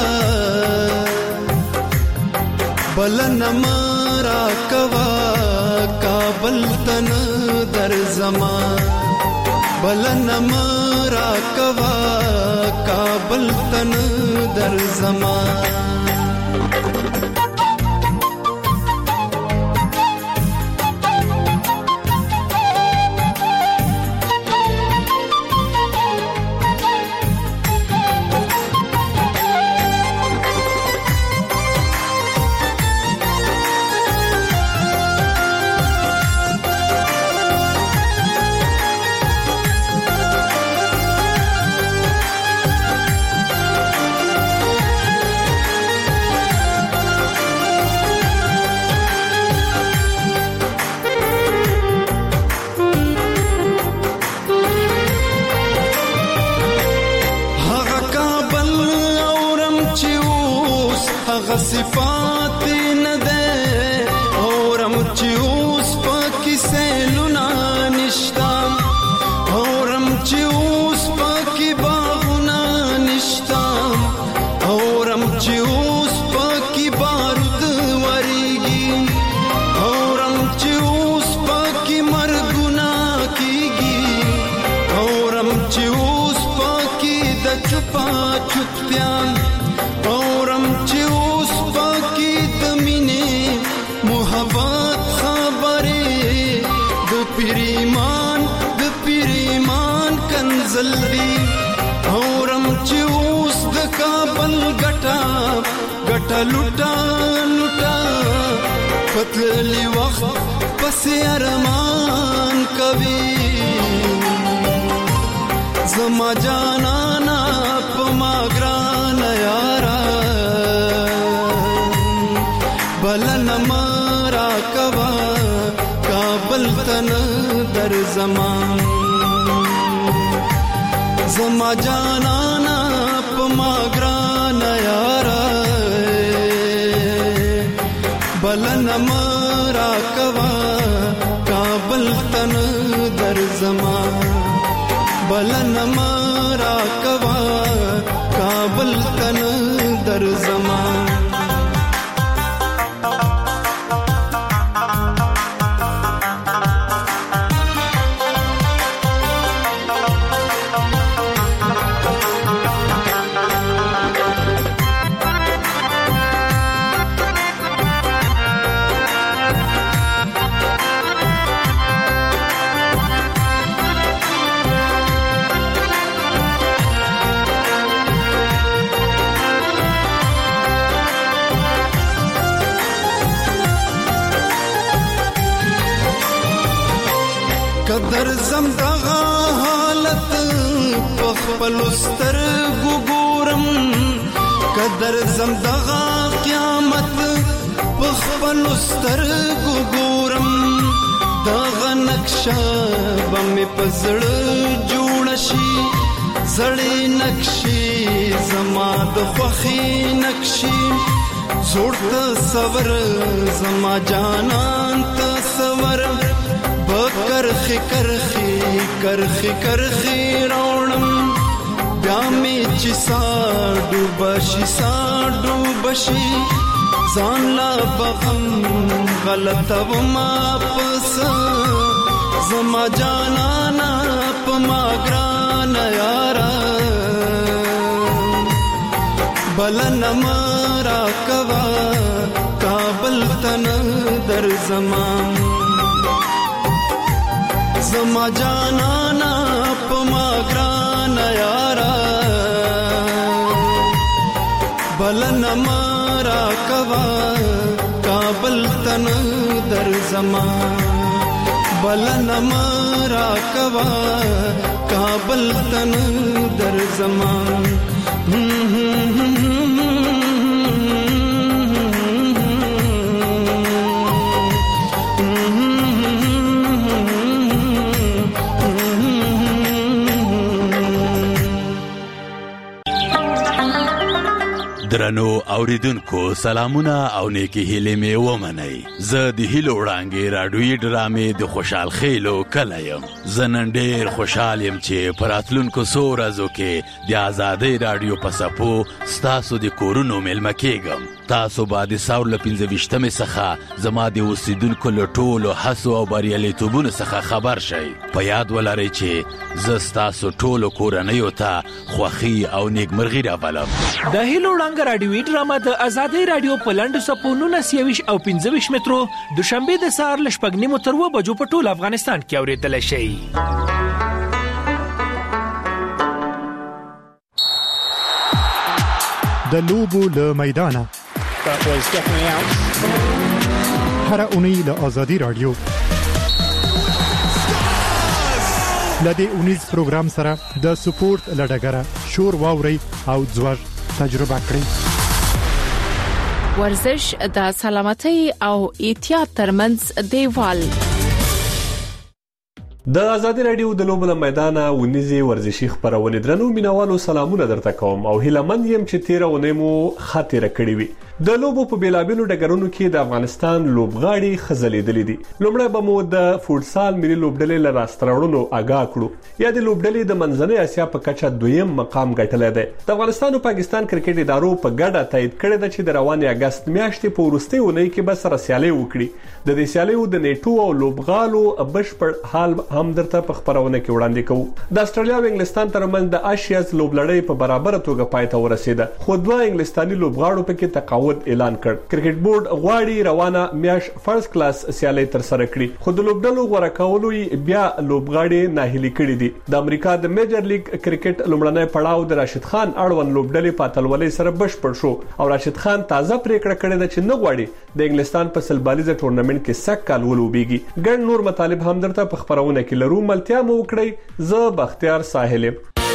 بلن مارا کوا کابل تن در زما بلن مارا کوا کابل تن در زما صفات نه ده اورم چې اوس پکې سیلونه نشتا اورم چې اوس پکې باغونه نشتا اورم چې اوس پکې بارود وریږي اورم چې اوس پکې مرګونه کیږي اورم چې اوس پکې د چپا چپتیا اورم چې محبت خبره د پیریمان د پیریمان کنزل دی اورم چې اوس د کابل ګټا ګټا لوټا لوټا پتلی وخت پس ارمان کوي زما جانانا په ما ګران یارا بلن مارا کوا کابل تن در زمان زما جانانا په ما ګران یارا بلن مارا کوا کابل تن در زمان بلن مارا کوا کابل تن در زمان قدر زم دغه حالت پخپل سترګو ګورم قدر زم دغه قیامت پخپل سترګو ګورم دغه نقشه بمې پزړ جوړ شي زړې نقشې زما د خوخي نقشې زوړ تصور زما جانان تصور کرخی کرخی کرخی کرخی راوړم بیا می چې ساډو بشي ساډو بشي ځان لا بغم غلط و ما پس زما جانانا په ما ګران یارا بلن مارا کوا کابل تن در زمان زما جانانا په ما ګران یارا بلن مارا کوا کابل تن در زمان بلن مارا کوا کابل تن در زمان درنو اوریدونکو سلامونه او نیکی هیلې مې ومنئ. زه د هیلو وړانګې راډیویي ډرامې د خوشحال خیلو کلی یم. زه نن ډېر خوشحال یم چې په راتلونکو څو ورځو کې د ازادۍ راډیو په څپو ستاسو د کورونو میلمه کېږم. تاسو به د ساور له پنځه ویشتمې څخه زما د اوسیدونکو له ټولو هڅو او بریالیتوبونو څخه خبر شئ. په یاد ولرئ چې زه ستاسو ټولو کورنیو ته خوښي او نیکمرغي راولم. د هیلو وړانګه راډیویي ډرامه د ازادۍ راډیو په لنډو څپو نولس یویشت او پنځه ویشت مترو دوشنبې د سهار له شپږ نیمو تر اوه بجو په ټول افغانستان کې اورېدلی شئ. د لوبو له میدانه هر اونۍ له ازادۍ راډیو لدې اونیز پروګرام سره د سپورت لډګره شور واوري او ځوړ تجربه کړئ. ورزش د سلامتۍ او احتیاط ترمنځ دیوال. د ازادي رادیو د لوبو له میدانه ونیزي ورزشي خبرونه درنو مینوالو سلامونه درته کوم او هیلمن يم چې تیر ونې مو خاطر کړی وي. د لوبو په بیلابیلو ډګرونو کې د افغانستان لوبغاړي خزلېدلې دي. لومړی به مو د فوټسال ملي لوبډلې له راستراوړلو آګاه کړو. یا د لوبډلې د منځنۍ اسیا په کچه دویم مقام ګټلی دی. د افغانستان او پاکستان کرکټ ادارو په ګډه تایید کړی دی چې د روانې اگست میاشتې په وروستۍ اونۍ کې به سره سیالي وکړي. د دې سیالیو د نیټو او لوبغالو بشپړ حال هم درته په خبرونه کې وړاندې کوو. د استرالیا او انګلستان ترمنځ د آشیاز لوبلړۍ په برابر توګه پای ته ورسېده. خو دوه انګلستاني لوبغاړو پکې تقاعد اعلان کړ. کرکټ بورډ غواړي روانه میاش فرست کلاس سیالي تر سره کړي. خو د لوبډلو غوړه کولو بیا لوبغاړي ناهیلي کړي دي. د امریکا د میجر لیګ کرکټ لومړنی پړاو د راشد خان اړوند لوبډلې په اتلولۍ سره بشپړ شو او راشد خان تازه پریکړه کړې ده چې نه غواړي د انګلستان په سلبالیزه ټورنمنت کې سک کال ولوبېږي. ګڼ نور مطالب هم درته په خبرونه کې لرو. ملتیا مو وکړئ. زه بختیار ساحل.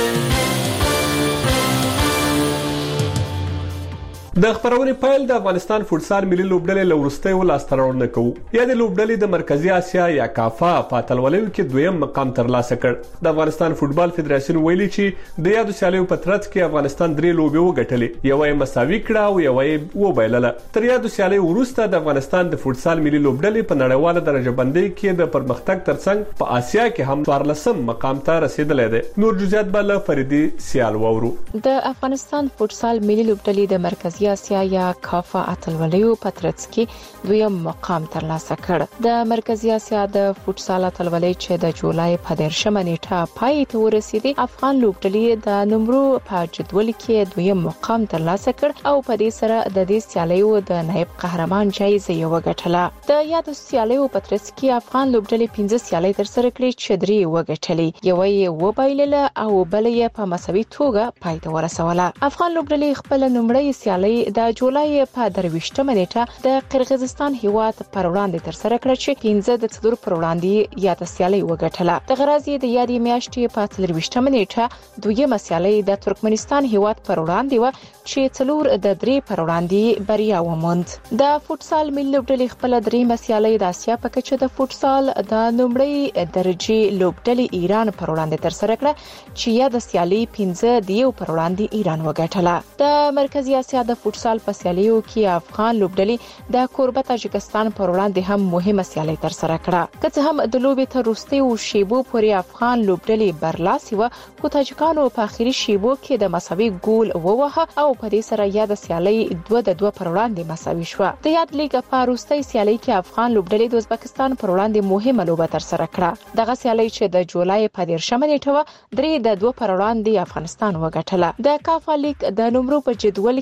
د خبرونې پایل د افغانستان فوټسال ملي لوبډلې لورستۍ ولاستراوړنه کوي. یا د لوبډلې د مرکزی اسیا یا کافا په اتلولیو کې دویم مقام ترلاسه کړ. د افغانستان فوټبال فدراسیون ویلي چې د یادو سیالیو په ترڅ کې افغانستان درې لوبې وګټلې. یو یې مساوي کړه او یو یې وبایلله. تر یادو سیالیو وروسته د افغانستان د فوټسال ملي لوبډلې په نړیواله درجه بندۍ کې د پرمختګ ترڅنګ په اسیا کې هم څوارلسم مقام ته رسیدلې ده. نور جزئیات به له فریدي سیال وورو. د افغانستان فوټسال ملي لوبډلې د مرکزی اسیا یا کافا اتلولیو په ترڅ کې دویم مقام ترلاسه کړ. د مرکزی اسیا د فوټسال اتلولۍ چې د جولای په دیرشمه نیټه پای ته ورسېدې، افغان لوبډلې د نمرو په جدول کې دویم مقام ترلاسه کړ او په دې سره د دې سیالیو د نایب قهرمان جایزه یې وګټله. د یادو سیالیو په ترڅ کې افغان لوبډلې پنځه سیالۍ ترسره کړې چې درې وګټلې، یو یې وبایلله او بل یې په مساوي توګه پای ته ورسوله. افغان لوبډلې خپل نمړی سیالۍ د جولای په درویشتمه نیټه د قرغیزستان هیواد پر وړاندې ترسره کړه چې پنځه د څلور پر وړاندې یاد سیالي وګټله. د غرازي د یادې میاشتې په څلرویشتمه نیټه دویمه سیالي د ترکمنستان هیواد پر وړاندې و چې څلور د درې پر وړاندې بریا وموند. د فوټسال ملي لوبډلې خپل دریمه سیالي د اسیا په کچه د فوټسال د نمړی درجه لوبډلې ایران پر وړاندې ترسره کړه چې یاد سیالي پنځه د یو پر وړاندې ایران وګټله. د مرکزی اسیا د فوټسال په سیالیو کې افغان لوبډلې د کوربه تاجکستان پر وړاندې هم مهمه سیالي ترسره کړه. که څه هم د لوبې تر وروستیو شیبو پورې افغان لوبډلې برلاسي و، خو تاجکانو په اخیری شیبو کې د مساوي ګول ووهه او په دې سره یاد سیالي دوه د دوه پر وړاندې مساوي شوه. د یاد لیګ په وروستۍ سیالي کې افغان لوبډلې د ازبکستان پر وړاندې مهمه لوبه ترسره کړه. دغه سیالي چې د جولای په دیرشمه نیټه و، درې د دوه پر وړاندې افغانستان وګټله. د کافا لیګ د نمرو په جدول کې افغانستان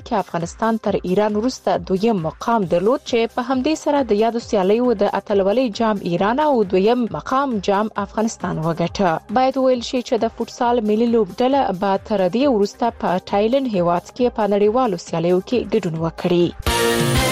افغانستان تر ایران وروسته دویم مقام درلود چې په همدې سره د یادو سیالیو د اتلولۍ جام ایران او دویم مقام جام افغانستان وګټه. باید ویل شي چې د فوټسال ملي لوبډله به تر دې وروسته په تایلند هیواد کې په نړیوالو سیالیو کې ګډون وکړي.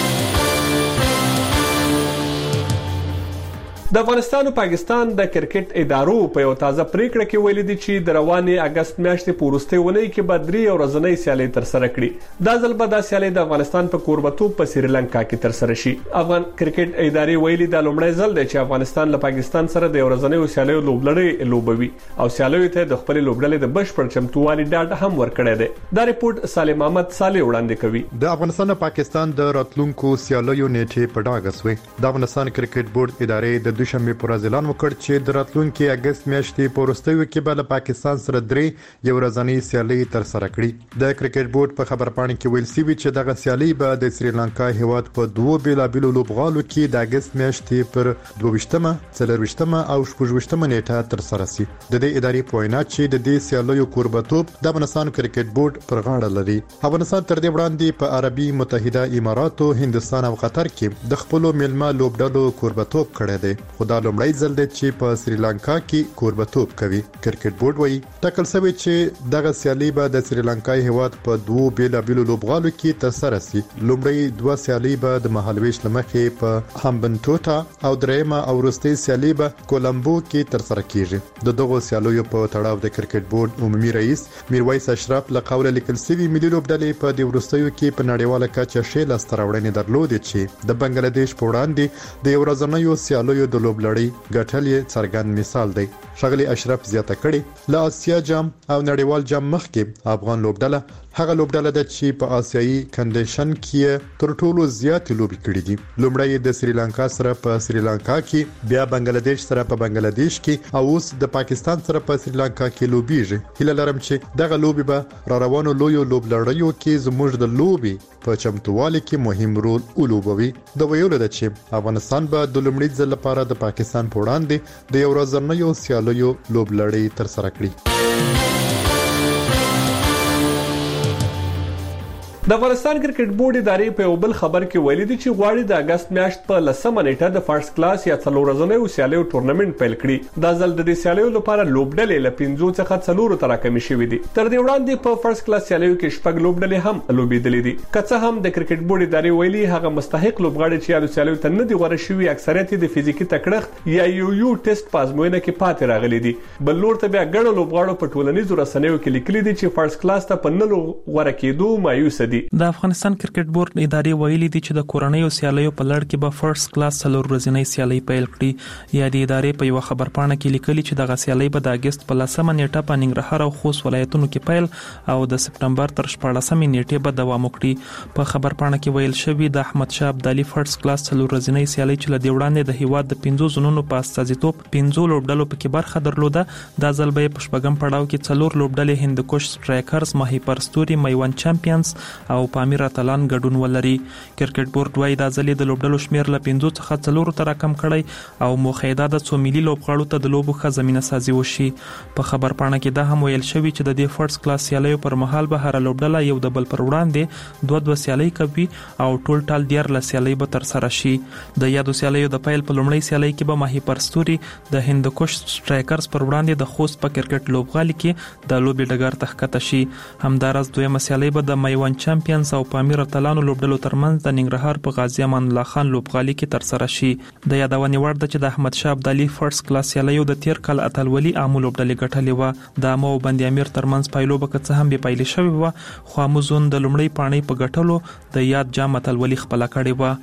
د افغانستان او پاکستان د کرکټ ادارو په یو تازه پریکړه کې ویلي دي چې د روانې اگست میاشتې په وروستۍ اونۍ کې به درې ورځنۍ سیالۍ تر سره کړي. دا ځل به دا سیالۍ د افغانستان په کوربتوب په سریلانکا کې تر سره شي. افغان کرکټ ادارې ویلي دا لومړی ځل دی چې افغانستان له پاکستان سره د ورځنۍ سیالیو لوبلړۍ لوبوي او سیالیو ته د خپل لوبډلې د بشپړ چمتووالي ډاډ هم ورکړی دی. دا ریپورت سالم احمد صالح وړاندې کوي. د افغانستان او پاکستان د راتلونکو سیالیو نیټه په ډاګه سوې. د افغانستان کرکټ بورډ ادارې د دوشنبه پر ورځ اعلان وکړ چې د راتلونکي اگست میاشتې په وروستیو کې به له پاکستان سره درې یو ورځنۍ سیالۍ تر سره کړي. د کرکټ بورډ په خبرپاڼه کې ویل شوی چې دغه سیالۍ به د سریلانکا هیواد په دوه بیلابیلو لوبغالو کې د اگست میاشتې پر دوه-ویشتمه، څلور-ویشتمه او شپږ-ویشتمه نیټه تر سره شي. د دې ادارې په وینا چې د دې سیالیو کوربتوب د افغانستان کرکټ بورډ پر غاړه لري. افغانستان تر دې وړاندې په عربي متحده اماراتو، هندستان او قطر کې د خپل میلمه لوبډلو کوربتوب کړی دی. خو دا لومړی ځل دی چې په سریلانکا کې کوربتوب کوي. کرکټ بورډ وایي ټاکل شوی چې دغه سیالي به د سریلانکا هیواد په دوه بیلابیلو لوبغالو کې تر سره شي. لومړی دوه سیالي به د مهالويش لمخې په هامبنټوټا او درېمه او وروستۍ سیالي به کولمبو کې تر سره کیږي. د دغه سیالیو په تړاو د کرکټ بورډ عمومي رئیس میرویس اشرف له قوله لیکل شوی ملي لوبډلې په د وروستیو کې په نړیواله کچه شې لاستراوړنې درلودې چې د بنگلاديش په وړاندې د ورځنیو سیالیو د لوبلړۍ ګټل یې څرګند مثال دی. ښاغلي اشرف زیاته کړې له آسیا جام او نړیوال جام مخکې افغان لوبډله هغه لوبډله ده چې په آسیایي کنډیشن کې تر ټولو زیات لوبي کړې دي. لومړی د سریلانکا سره په سریلانکا کې، بیا بنگلاديش سره په بنگلاديش کې او اوس د پاکستان سره په سریلانکا کې لوبيږي. هیله لرم چې دغه لوبي به را روانو لویو لوبلړیو کې زموږ د لوبي په چمتووالي کې مهم رول ولوبوي. د ویلو ده چې افغانستان به د لومړي ځل لپاره د پاکستان په وړاندې د یو ورځنیو سیالیو لوبلړۍ تر سره کړي. د افغانستان کرکټ بورډ ادارې په یو بل خبر کې ویلي دي چې غواړي د اگست میاشت په لسمه نیټه د فرست کلاس یا څلور ورځنیو سیالیو ټورنمنت پیل کړي. دا ځل د دې سیالیو لپاره لوبډلې له پنځو څخه څلور تر راکمې شوې دي. تر دې وړاندې په فرست کلاس سیالیو کې شپږ لوبډلې هم لوبېدلې دي. که څه هم د کرکټ بورډ ادارې ویلي هغه مستحق لوبغاړي چې یادو سیالیو ته نه دي غوړه شوي اکثریت د فزیکي تکړښت یا یو یو ټیسټ په ازموینه کې پاتې راغلي دي. بل لور ته بیا ګڼو لوبغاړو په ټولنیزو رسنیو کې لیکلي دي چې فرست کلاس ته په نلو غوړه کېدو مایوس دي. د افغانستان کرکټ بورډ ادارې ویلي دي چې د کورنیو سیالیو په لړ کې به فرست کلاس څلور ورځنۍ سیالۍ پیل کړي. یا د ادارې په یو خبرپاڼه کې لیکلي چې دغه سیالۍ به د اگست په لسمه نیټه په ننګرهار او خوست ولایتونو کې پیل او د سپتمبر تر شپاړسمې نیټې به دوام وکړي. په خبرپاڼه کې ویل شوی د احمد شاه ابدالي فرست کلاس څلور ورځنۍ سیالۍ چې له دې وړاندې د هیواد د پنځو زونونو په استازیتوب پنځو لوبډلو پکې برخه درلوده. دا ځل به په شپږم پړاو کې څلور لوبډلې هندوکش سټرایکرز، ماهیپر ستوري، میوند چمپیونز او پامیر اتلان ګډون ولري. کرکټ بورډ وايي دا ځل د لوبډلو شمیر له پنځو څخه څلور ته راکم کړی او موخه ده څو ملي لوبغاړو ته د لوبو ښه زمينه سازي وشي. په خبرپاڼه کې دا هم ویل شوی چې د دې فرست کلاس سیالیو پر مهال به هر لوبډله یو د بل پر وړاندې دوه دوه سیالۍ کوي او ټول ټال دیارلس سیالۍ به تر سره شي. د یادو سیالیو د پیل په لومړۍ سیالۍ کې به ماهیپر ستوري د هندوکش سټرایکرز پر وړاندې د خوست په کرکټ لوبغالي کې د لوبي ډګر ته ښکته شي. همدارس دویمه سیالۍ به د میوند چمپیونز او پامیر اتلانو لوبډلو ترمنځ د ننګرهار په غازی امان الله خان لوبغالي کې تر سره شي. د یادونې وړ ده چې د احمد شاه ابدالي فرست کلاس سیالیو د تیر کال اتلولي عامو لوبډلې ګټلې و. د عامو او بند امیر ترمنځ پایلوبه که څه هم بې پایلې شوې وه خو عامو زون د لومړۍ پاڼۍ په ګټلو د یاد جام اتلولي خپله کړې وه.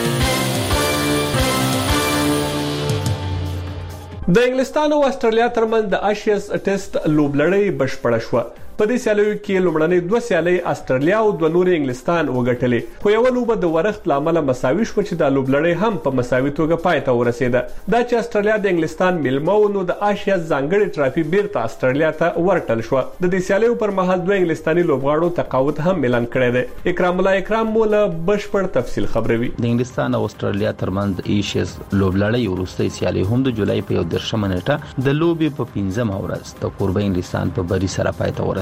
د انګلستان او استرالیا ترمنځ د آشیز ټیسټ لوبلړۍ بشپړه شوه. په دې سیالیو کې لومړنۍ دوه سیالۍ استرالیا او دوه نورې انګلستان وګټلې. خو یوه لوبه د ورښت له امله مساوي شوه چې دا لوبلړۍ هم په مساوي توګه پای ته ورسېده. دا چې استرالیا د انګلستان میلمه و نو د آشیا ځانګړې ټرافي بیرته استرالیا ته ورټل شوه. د دې سیالیو پر مهال دوه انګلستاني لوبغاړو تقاعد هم اعلان کړی دی. اکرام الله اکرام مو له بشپړ تفصیل خبروي. د انګلستان او استرالیا ترمنځ د ایشز لوبلړۍ وروستۍ سیالۍ هم د جولای په یو دېرشمه نیټه د لوبې په پنځمه ورځ د کوربه انګلستان په بری سره پای ته ورسېده.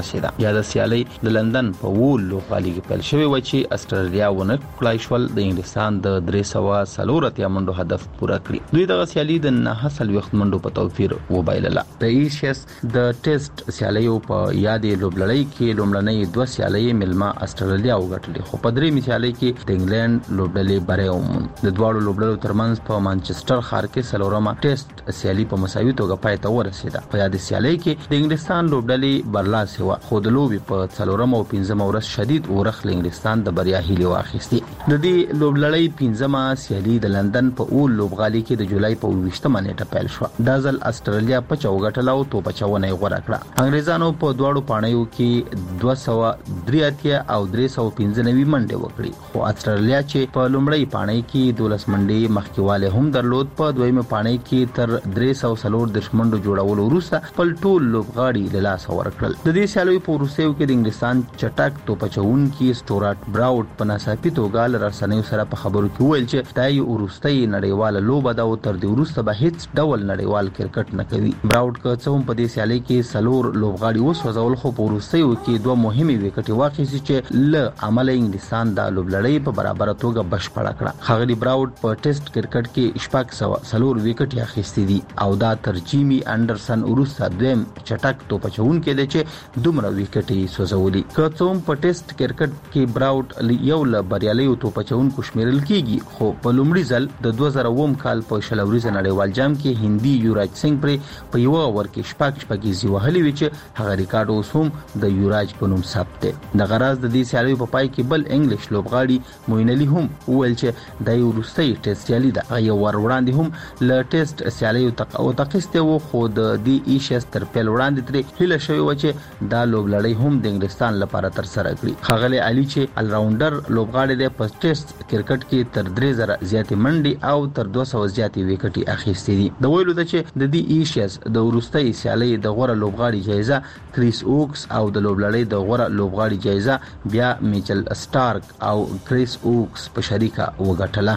ورسېده. یا د سیالي د لندن په وول لوبغالي کې پیل شوې و چې استرالیا ونه کړای شول د انګلستان د درې سوه څلور اتیا منډو هدف پوره کړی. دوی دغه سیالي د نه څلوېښت منډو په توپیر وبایلله. د ایشیس د ټیسټ سیالیو په یادې لوبلړۍ کې لومړنۍ دوه سیالۍ ملما استرالیا وګټلې، خو په درېمې سیالۍ کې د انګلند لوبډلې بری وموند. د دواړو لوبډلو ترمنځ په مانچسټر ښار کې څلورمه ټیسټ سیالي په مساوي توګه پای ته ورسېده. په یادې سیالۍ کې د انګلستان لوبډلې برلاسې وه، خو د لوبې په څلورمه او پنځمه ورځ شدید اورښت له انګلستان د بریا هیلې واخیستې. د دې لوبلړۍ پنځمه سیالي د لندن په اول لوبغالي کې د جولای په اوویشتمه نیټه پیل شوه. دا ځل استرالیا پچه وګټله او توپ اچونه یې غوره کړه. انګریزانو په دواړو پاڼیو کې دوه سوه درې اتیا او درې سوه پنځه نوي منډې وکړي، خو استرالیا چې په لومړۍ پاڼۍ کې دولس منډې مخکېوالی هم درلود، په دویمه پاڼۍ کې تر درې سوه څلور دېرش منډو جوړولو وروسته خپل ټول لوبغاړي له لاسه ورکړل. د دې سیالیو په وروستیو کې د انګلستان چټک توپ اچوونکي سټورات براوډ په ناڅاپي توګه له رسنیو سره په خبرو کې وویل چې دا یې وروستۍ نړیواله لوبه ده او تر دې وروسته به هیڅ ډول نړیوال کرکټ نه کوي. براوډ که څه هم په دې سیالۍ کې څلور لوبغاړي وسوځول، خو په وروستیو کې دوه مهمې وکټې واخیستې چې له امله انګلستان د لوبلړۍ په برابره توګه بشپړه کړه. ښاغلي براوډ په ټیسټ کرکټ کې شپږ سوه څلور وکټې اخیستې دي او دا تر جیمي انډرسن وروسته دویم چټک توپ اچوونکی دی چې دومره وکټې یې سوځولي. که څه هم په ټیسټ کرکټ کې براوډ یو له بریالیو توپ اچوونکو شمیرل کیږي، خو په لومړي ځل د دوه زره اووم کال په شل اوریزه نړیوال جام کې هندي یوراج سنگ پرې په یو اوور کې شپږ شپږیزې وهلې وې چې هغه ریکارډ اوس هم د یوراج په نوم ثبت دی. د غراز د دې سیالیو په پای کې بل انګلیش لوبغاړي موین علي هم وویل چې دا یو وروستۍ ټیسټ سیالي ده. هغه یو ور وړاندې هم له ټیسټ سیالیو وتقیستی و، خو د دې ایشیس تر پیل وړاندې ترې هیله شوې وه چې دا لوبلړۍ هم د انګلستان لپاره ترسره کړي. ښاغلی علي چې الراونډر لوبغاړی دی، په ټیسټ کرکټ کې تر درې زره زیاتې منډې او تر دوه سوه زیاتې وکټې اخیستې دي. د ویلو ده چې د دې ایشیس د وروستۍ سیالۍ د غوره لوبغاړي جایزه کریس اوکس او د لوبلړۍ د غوره لوبغاړي جایزه بیا میچل سټارک او کریس اوکس په شریکه وګټله.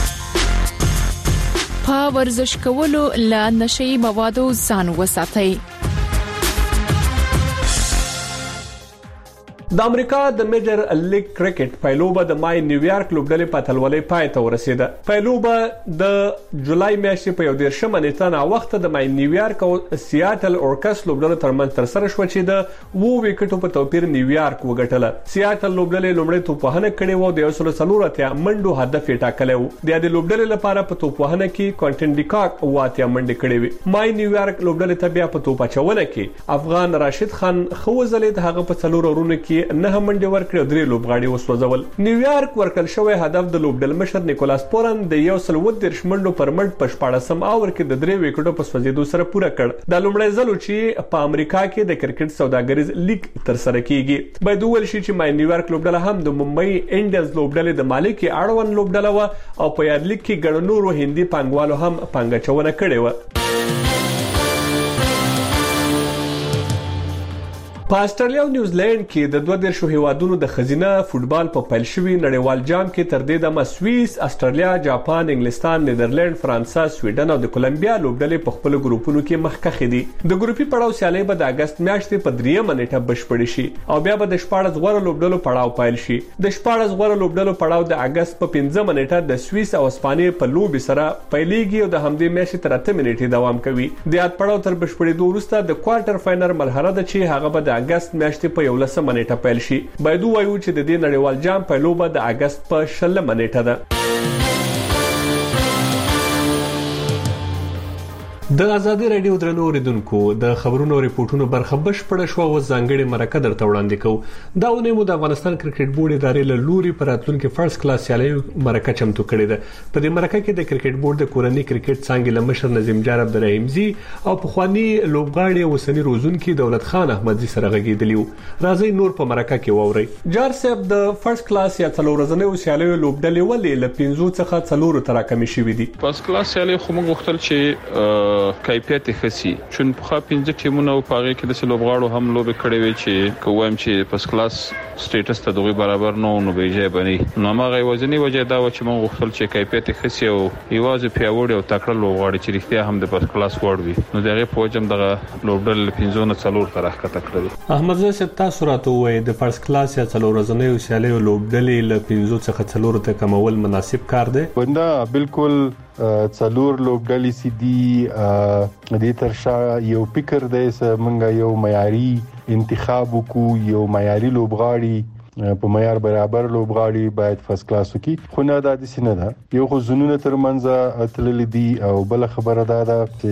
په ورزش کولو له نشئی موادو ځان وساتئ. د امریکا د میجر لیګ کرکټ پایلوبه د مای نیویارک لوبډلې په اتلولۍ پای ته ورسېده. پایلوبه د جولای میاشتې په یو دېرشمه نیټه ناوخته د مای نیویارک او سیاتل اورکس لوبډلو ترمنځ ترسره شوه چې د اووه وکټو په توپیر نیویارک وګټله. سیاتل لوبډلې لومړی توپوهنه کړې وه او د یو سل څلور اتیا منډو هدف یې ټاکلی و. د یادې لوبډلې لپاره په توپوهنه کې کوانټن ډیکاک اووه اتیا منډې کړې وې. مای نیویارک لوبډلې ته بیا په توپ اچونه کې افغان راشد خان ښه وځلېد، هغه په څلورو اورونو کې نه منډې ورکړې او درې لوبغاړي وسوځول. نیویارک ورکړل شوی هدف د لوبډل مشر نیکولاس پورن د یو سل اووه دېرش منډو پر منډ په شپاړسم اوور کې د درې وکټو په سوځېدو سره پوره کړ. دا لومړی ځل چې په امریکا کې د کرکټ سوداګریز لیګ ترسره کیږي. باید وویل شي چې مای نیویارک لوبډله هم د ممبئی انډیانز لوبډلې د مالک اړوند لوبډله وه او په یاد لیګ کې ګڼ نورو هندي پانګوالو هم پانګاچونه کړې وه. په استرالیا او نیوزیلند کې د دوه دیرشو هیوادونو د ښځینه فوټبال په پیل شوي نړیوال جام کې تر دې دمه سویس، استرالیا، جاپان، انګلستان، نیدرلند، فرانسه، سویډن او د کولمبیا لوبډلې په خپلو ګروپونو کې مخکښې دي. د ګروپي پړاو سیالۍ به د اګست میاشتې په دریمه نیټه بشپړې شي او بیا به د شپاړس غوره لوبډلو پړاو پیل شي. د شپاړس غوره لوبډلو پړاو د اګست په پنځمه نیټه د سویس او اسپانیې په لوبې سره پیلېږي او د همدې میاشتې تر اتمې نیټې دوام کوي. د یاد پړاو تر بشپړېدو وروسته د کوارټر فاینل مرحله ده چې هغه به د اګست میاشتې په یولسمه نیټه پیل شي. باید ووایو چې د دې نړیوال جام پیلوبه د اګست په شلمه نیټه ده. د ازادي رادیو درنو اوریدونکو د خبرونو او ریپورتونو برخه بشپړه شو او ځانګړي مرکه درته وړاندې کوو. دا ونه مو د افغانستان کرکټ بورډ ادارې له لوري پر راتلونکي فرست کلاس سیالۍ مرکه چمتو کړې ده. په دې مرکه کې د کرکټ بورډ د کورنۍ کرکټ څانګې له مشر نظیم جان عبدالرحیمزي او پخوانی لوبغاړي او سنی روزونکي دولت خان احمدزي سره غږیدلی وو. راځي نور په مرکه کې ووري. جار صاحب د فرست کلاس یا څلور ورځې سیالۍ لوبډلې ولې له پنځو څخه څلور تر راکمې شوې دي؟ فرست کلاس سیالۍ خو موږ غوښتل چې کیفیت خسي چون په پنځه ټیمونو په هغه کې د لوبغاړو هم لوب کړي وي چې کوم چې پس کلاس سټیټس ته دغه برابر نه نو بیجه بني نو ماغه وزنی وجه دا و چې موږ غوښتل چې کیفیت خسي او یوازې پیاوړ او تکړه لوبغاړي چې رښتیا هم د پس کلاس وړ وي نو دغه پوجم دغه لوبډل پنځونه څلور طرح کا تکړه احمد زه ستا سوراتو وای د فرست کلاس یا څلور ورځې سیالي لوبډلې ل پنځو څخه څلور ته کمول مناسب کار دی وندا بالکل څلور لوبډلې سي دي د ترشا یو فکر دی چې یو معیاري انتخاب کو یو معیاري لوبغاړي په معیار برابر لوبغاړي باید فرست کلاس وکي خو نه د دې سینه ده یو خو زونونه ترمنځ اتلل دي او بل خبره ده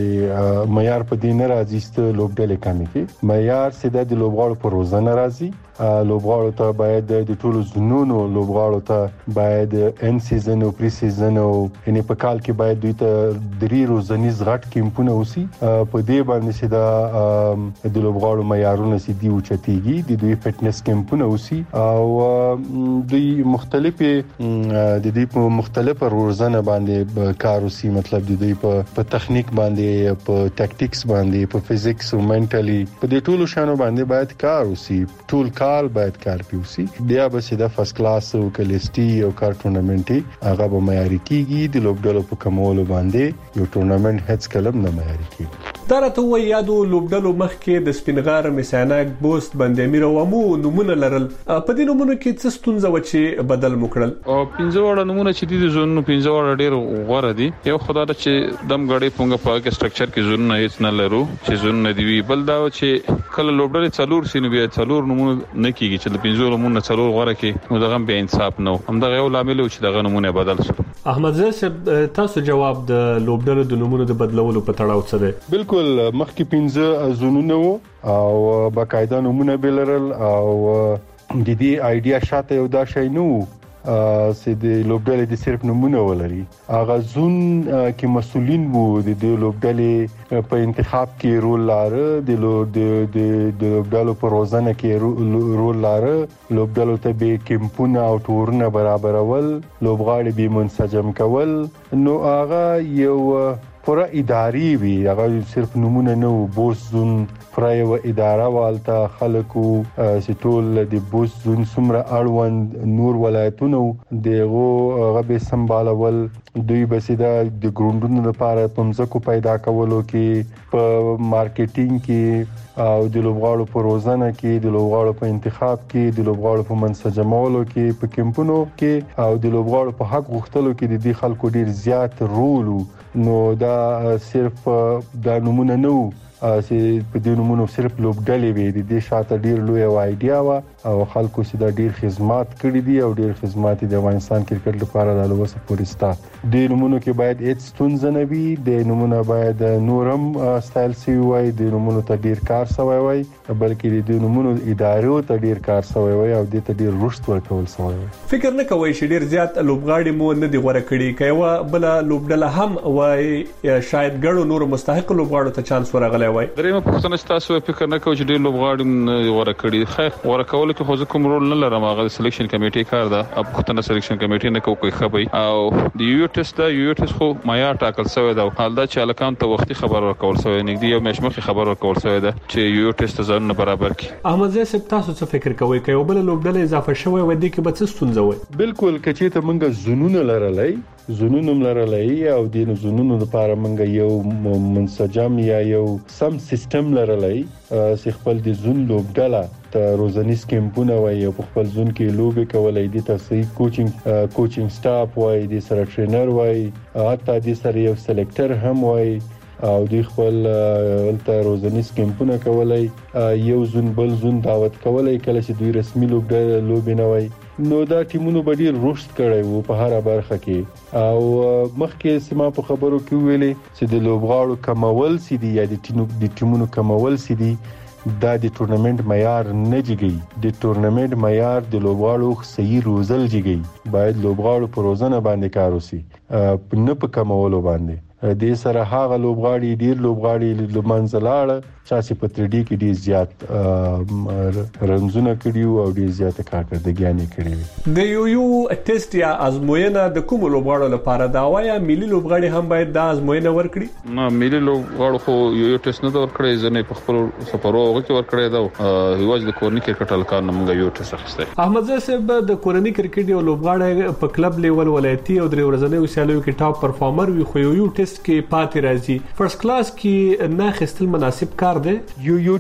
چې معیار په دې نه راځي چې لوبډلې کمی کې معیار سیده د لوبغاړو پر روزانه راځي لوبغاړو ته باید د ټولو زونونو لوبغاړو ته باید ان سیزن او پری سیزن او یعنی په کال کې باید دوی ته درې روزنیز غټ کیمپونه وسی په دې باندې سیده د لوبغاړو معیارونه سي دی او چتيږي د دوی فټنس کیمپونه وسی او دوی مختلفه د دې په مختلفه روزنه باندې کار وسی مطلب د دوی په تخنیک باندې په ټاکټکس باندې په فزیکس او منټالي په دې ټولو شانو باندې باید کار وسی ټول کال باید کار پیوسی بیا به سیده فرست کلاس او کلیسټي او کار ټورنمنټي هغه به معیاري کیږي د لوبډلو په کمولو باندې یو ټورنمنټ هڅ کلم نه معیاري کیږي دا راته وای یادو لوبډلو مخکې د سپینغار میسانک بوست باندې میرو ومو نمونه لرل په دې نمونه کې څه ستونزه و چې بدل مکړل او پنځه وړه نمونه چې دي زون پنځه وړه ډیر غوړه دي یو خدای د چې دم غړي پونګه په سټرکچر کې زون نه هیڅ نه لرو چې زون نه دی بل دا چې کله لوبډلې څلور سینو بیا څلور نمونه نه کیږي چې د پنځو نمونه څلور غوړه کې نو دغه به انصاف نه هم دغه یو لامل چې دغه نمونه بدل شي احمد زه تاسو جواب د لوبډلو د نمونه د بدلولو په تړاو څه دی بالکل مخکې پنځه زونونه او باقاعده نمونه بلرل او د دې ایډیا شاته یو دا شی نو چې د لوبډلې د صرف نمونه ولري اغه زون کې مسولین وو د لوبډلې په انتخاب کې رول لاره د لوبډلو په روزنه کې رول لاره لوبډلو ته به کیمپونه او ټورونه برابرول لوبغاړي به منسجم کول نو اغه یو پورا اداري وی هغه صرف نمونه نه بوس زون فرای و اداره والته خلکو سټول د بوس زون سمره اړوند نور ولایتونو دغه غبي سمبالول دوی بسیدا د ګروندونو لپاره پمزکو پیدا کولو کې په مارکیټینګ کې او د لوبغاړو په روزنه کې د لوبغاړو په انتخاب کې د لوبغاړو په منسجمولو کې په کیمپونو کې او د لوبغاړو په حق غوښتلو کې د دې خلکو ډیر زیات رول نو دا صرف دا نمونه نو چې په دې نمونه صرف لوبډلې وي د دې شاته ډیر لوی ایډیا وا او خلکو سیده ډیر خدمات کړې دي او ډیر خدمات د افغانستان کرکټ لپاره د لوسه پورستا د نمونه کې باید هیڅ ستونزه نه وي د نمونه باید نورم سټایل سی وای د نمونه ته ډیر کار سوی وای بلکې د نمونه ادارو ته ډیر کار سوی وای او د ته ډیر رشد ورکول سوی وای فکر نه کوي چې ډیر زیات لوبغاړي مو نه دی غوړه کړی کایو بل لوبډله هم وای شاید ګړو نور مستحق لوبغاړو ته چانس ورغلی وای درېمه پوښتنه تاسو فکر نه کوئ چې ډیر لوبغاړي غوړه کړی خیر غوړه کول کې خو کوم رول نه لرم هغه سلیکشن کمیټې کار ده اب پښتنه سلیکشن کمیټې نه کوي خبري او د یو ټیسټ دا یو ټیسټ خو معیار ټاکل شوی دا حال دا چې الکان ته وختي خبر ورکول شوی نګدي یو مشمخي خبر ورکول شوی دا چې یو ټیسټ ځان برابر کړي احمد زه سپ تاسو څه فکر کوئ چې یو بل لوبډله اضافه شوی و دي کې به څه ستونزه وي بالکل کچې ته منګه زونونه لرلای زونونم لرلای او د زونونو لپاره منګه یو منسجم یا یو سم سیستم لرلای چې خپل د زون لوبډله ته روزنیز کیمپونه وای او خپل زون کې لوبي کولای دي تاسو کوچینګ کوچینګ سټاف وای د سره ټرینر وای حتی د سره یو سلیکټر هم وای او د خپل ولته روزنیز کیمپونه کولای یو زون بل زون دعوت کولای کله چې دوی رسمي لوبډله لوبي نه وای نو دا ټیمونو به ډیر رشد کړی وو په هر برخه کې او مخکې سما په خبرو کې ویلې چې د لوبغاړو کمول سي دي یا د ټیمونو کمول سي دي دا د ټورنمنت معیار نه جګي د ټورنمنت معیار د لوبغاړو صحیح روزل جګي باید لوبغاړو په روزنه باندې کار وسی نه په کمولو باندې د سره هغه لوبغاړي ډیر لوبغاړي د منځلاړه چې په تر ډي کې ډیر زیات رنزونه کړیو او ډیر زیات کارکړدګیانې کړې د یو یو ټیسټ یا ازموینه د کوم لوبغاړو لپاره دا وایا ملي لوبغاړي هم باید دا ازموینه ورکړي؟ نه ملي لوبغاړو خو یو یو ټیسټ نه ورکړي ځنه په خپل سفرو وګړي ورکړي دا هیواز د کورني کرکټ الکار نمګ یو ټیسټ اخیسته. احمد زه صاحب د کورني کرکټ یو لوبغاړی په کلب لیول ولایتي او درې ورځنی سیالیو کې ټاپ پرفارمر وي خو یو یو ټیسټ کې پاتې راځي فرست کلاس کې نه خستل مناسب کار دی. یو یو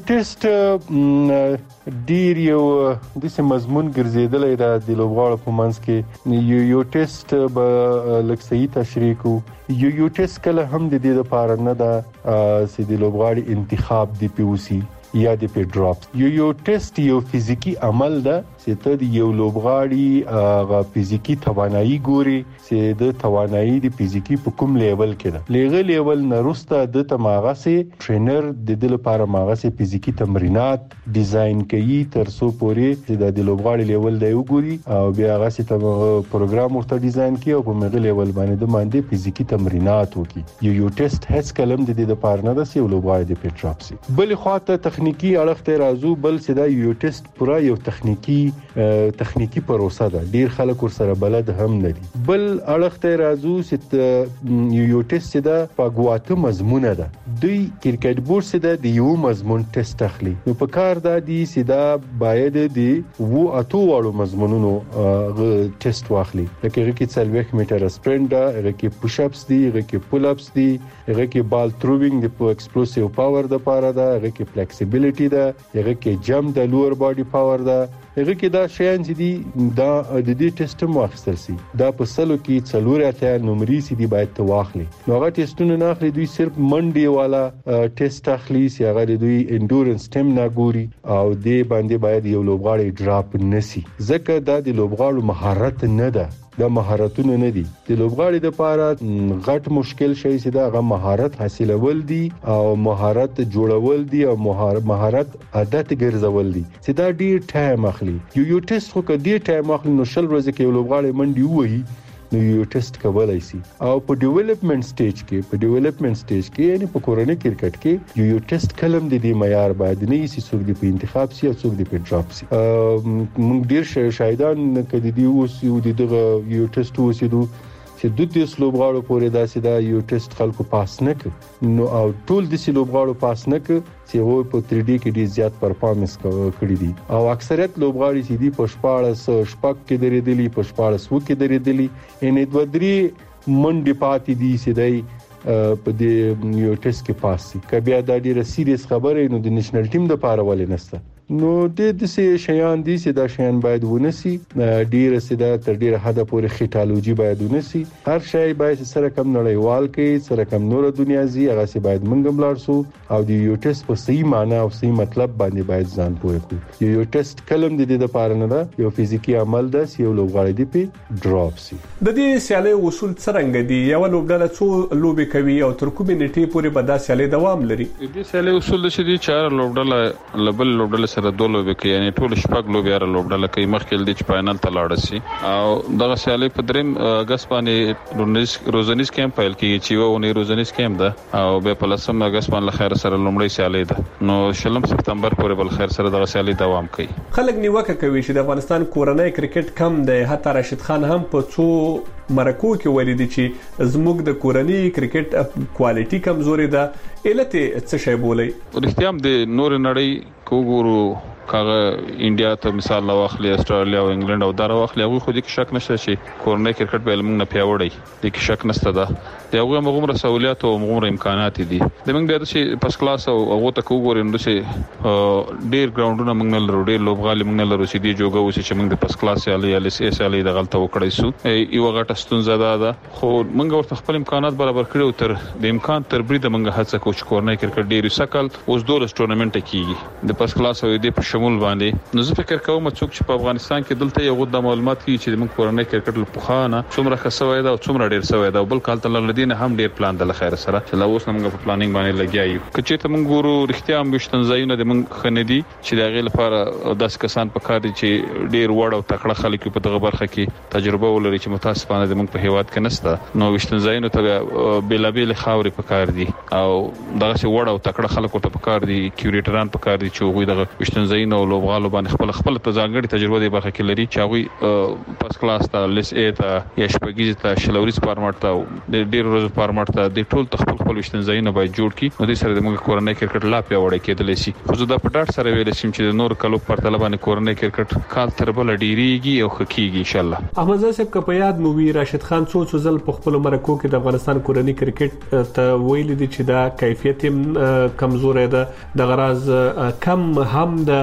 ټیسټ ډیر یو د سم مضمون ګرځیدلې ده د لوبغاړو په منځ کې. یو یو ټیسټ به لکه صحیح تشریح کو یو یو ټیسټ کله هم د دې لپاره نه ده چې د لوبغاړي انتخاب دی پیوسی یا د پی ډراپ. یو یو ټیسټ یو فزیکی عمل ده چې ته د یو لوبغاړي غا فزیکی توانایي ګوري چې د توانایي د فزیکی په کوم لیول کې ده. لغه لیول نه روسته د تماغه سي ټرینر د دې لپاره ماغه سي فزیکی تمرینات ډیزاین کوي تر څو پورې چې د لوبغاړي لیول دی وګوري او بیا هغه سي پروګرام ورته ډیزاین کوي او په مغه لیول باندې د باندې فزیکی تمرینات وکي. یو یو ټیسټ هیڅ کلم د دې لپاره نه ده چې لوبغاړي د پی ډراپ سي. بل خواته تخنیکی اړخ ته راځو بل چې دا یو ټیسټ پورا یو تخنیکی تخنیکی پروسه ده ډیر خلک ور سره بلد هم نه دي. بل اړخ ته راځو چې یو یو ټیسټ ده په غواته مضمونه ده دوی کرکټ بورډ سره د یو مضمون ټیسټ اخلي نو په کار دا دي چې دا باید دی وو اتو وړو مضمونونو ټیسټ واخلي لکه هغه کې څلوېښت میټر سپرینټ ده هغه کې پوش اپس دي هغه کې پول اپس دي هغه کې بال تھروینګ د ایکسپلوسیو پاور د پاره ده هغه کې فلیکسیبিলিټی ده هغه کې جمپ د لوور باډي پاور ده هغه کې دا شیان چې دي دا د دې ټیسټ مو اخیستل سي دا په سلو کې څلور اتیا نمبرې سي دي باید ته واخلي نو هغه ټیسټونه نه اخلي دوی صرف منډي والا ټیسټ اخلي چې هغه دوی انډورنس ټیم نه ګوري او دې باندې باید یو لوبغاړی ډراپ نسی ځکه دا د لوبغاړو مهارت نه ده دا مهارتونه نه دي د لوبغاړي د پاره غټ مشکل شي چې دا غو مهارت حاصلول دي او مهارت جوړول دي او مهارت عادت ګرځول دي چې دا ډیر ټایم اخلي یو یو ټیسټ خو کدي ټایم اخلي نو شل ورځې کې لوبغاړي منډي وایي نو یو ټیسټ کولای شي او په ډیولپمنٹ سټیج کې په ډیولپمنٹ سټیج کې یعنی په کورنۍ کرکټ کې یو یو ټیسټ کلم د دې معیار باید نه شي څوک د په انتخاب سي او څوک د په ډراپ سي موږ ډیر شایدان کدي دی اوس یو دغه یو ټیسټ وسیدو چې د دې لوبغاړو پورې داسې دا یو ټیسټ خلکو پاس نه کړ نو او ټول د سې لوبغاړو پاس نه کړ چې وو په تھری ډي کې ډیر زیات پرفارمنس کړی دي او اکثریت لوبغاړي چې دي په شپاړس شپږ کې درېدلي په شپاړس وو کې درېدلي ان د ودري منډي پاتې دي چې دای په دې یو ټیسټ کې پاس شي کبه دا ډیره سیریس خبره نو د نېشنل ټیم د پاره ولې نسته نو د دې شیان دي چې دا شیان باید ونسي ډیره سیده تر ډیره حد پورې خټالوجي باید ونسي هر شی باید سره کم نړیوال کې سره کم نور دنیا زی هغه سي باید منګم لارسو او د یو ټیسټ په صحیح معنی او صحیح مطلب باندې باید ځان پوهه کړو یو ټیسټ کلم د دې لپاره نه ده یو فزیکی عمل ده چې یو لوبغاړی دی په ډراپ سي د دې سیالي اصول څنګه دي یو لوبډله څو لوبي کوي او تر کومې نیټې پورې به دا سیالي دوام لري دې سیالي اصول چې دي چار لوبډله لبل لوبډله سره دوه لوبي کوي یعنی ټول شپږ لوبي را لوبډله کوي مخکې د فائنل ته لاړ شي او دغه سیالي په دریم اگست باندې روزنیز کیمپ پیل کیږي چې وونه روزنیز کیمپ ده او به په لسم اگست باندې خیر سره لومړی سیالي ده نو شلم سپتمبر پورې بل خیر سره دغه سیالي دوام کوي خلک نیوکه کوي چې د افغانستان کورنۍ کرکټ کم دی حتی راشد خان هم په څو مرکو کې ویلي دي چې زموږ د کورنۍ کرکټ کوالټي کمزوري ده علت څه شی بولي رښتیا هم د نور نړۍ کوګورو کاغه انډیا ته مثال لا واخلي استرالیا او انګلند او دغه واخلي هغه خو دې کې شک نشته چې کورنۍ کرکټ په علم نه پیاوړی دي کې شک نشته ده دغه موږ سہولیات او موږ امکانات دي د موږ د چې پس کلاس او هغه ته کوګور نو چې ډیر ګراوندونه موږ نه لرو ډیر لوبغالي موږ نه لرو چې دی جوګه وسی چې موږ د پس کلاس یا ال اس اس ال د غلطه وکړی سو یو غټه ستونزه ده خو موږ ورته خپل امکانات برابر کړو تر د امکان تر برید موږ هڅه کوو چې کورنۍ کرکټ ډیر سکل اوس دولس ټورنمنت کیږي د پس کلاس او د شمول باندې. نو زه فکر کوم څوک چې په افغانستان کې دلته یو د معلومات کی چې موږ کورنۍ کرکټ له پخوانه څومره خسوي دا او څومره ډیر سوي دا بل کال تل لدین هم ډیر پلان د خیر سره چې لا اوس موږ په پلانینګ باندې لګیایو. کچې ته موږ ګورو رښتیا هم بشتن ځایونه د موږ خندي چې د غیر لپاره داس کسان په کار دي چې ډیر وړ او تکړه خلک په دغه برخه کې تجربه ولري چې متاسفانه د موږ په هیواد کې نشته. نو وشتن ځایونه ته بیلابیل خاوري په کار دي او دغه چې وړ او تکړه خلکو ته په کار دي کیوریټران په کار دي چې هغه دغه وشتن ځایونه او لوبغالو باندې خپل خپل ځانګړي تجربه دی برخه کې لري چې هغه پاس کلاس ته لیس ای ته یا شپږیز ته شلوريز فارمټ ته د ډیر ورځې فارمټ ته د ټول تخپل خپل وشتن ځایونه باید جوړ کړي. نو د سره د موږ کورنۍ کرکټ لا پیاوړی کېدلی شي. خو زه دا په ډاټ سره ویل شم چې د نور کلو پر طلبانه کورنۍ کرکټ کال تر بل ډیریږي او خکېږي ان شاء الله. احمد صاحب که په یاد مو وی راشد خان څو څو ځل په خپل مرکو کې د افغانستان کورنۍ کرکټ ته ویل دي چې دا کیفیت کمزورې ده د غراز کم هم د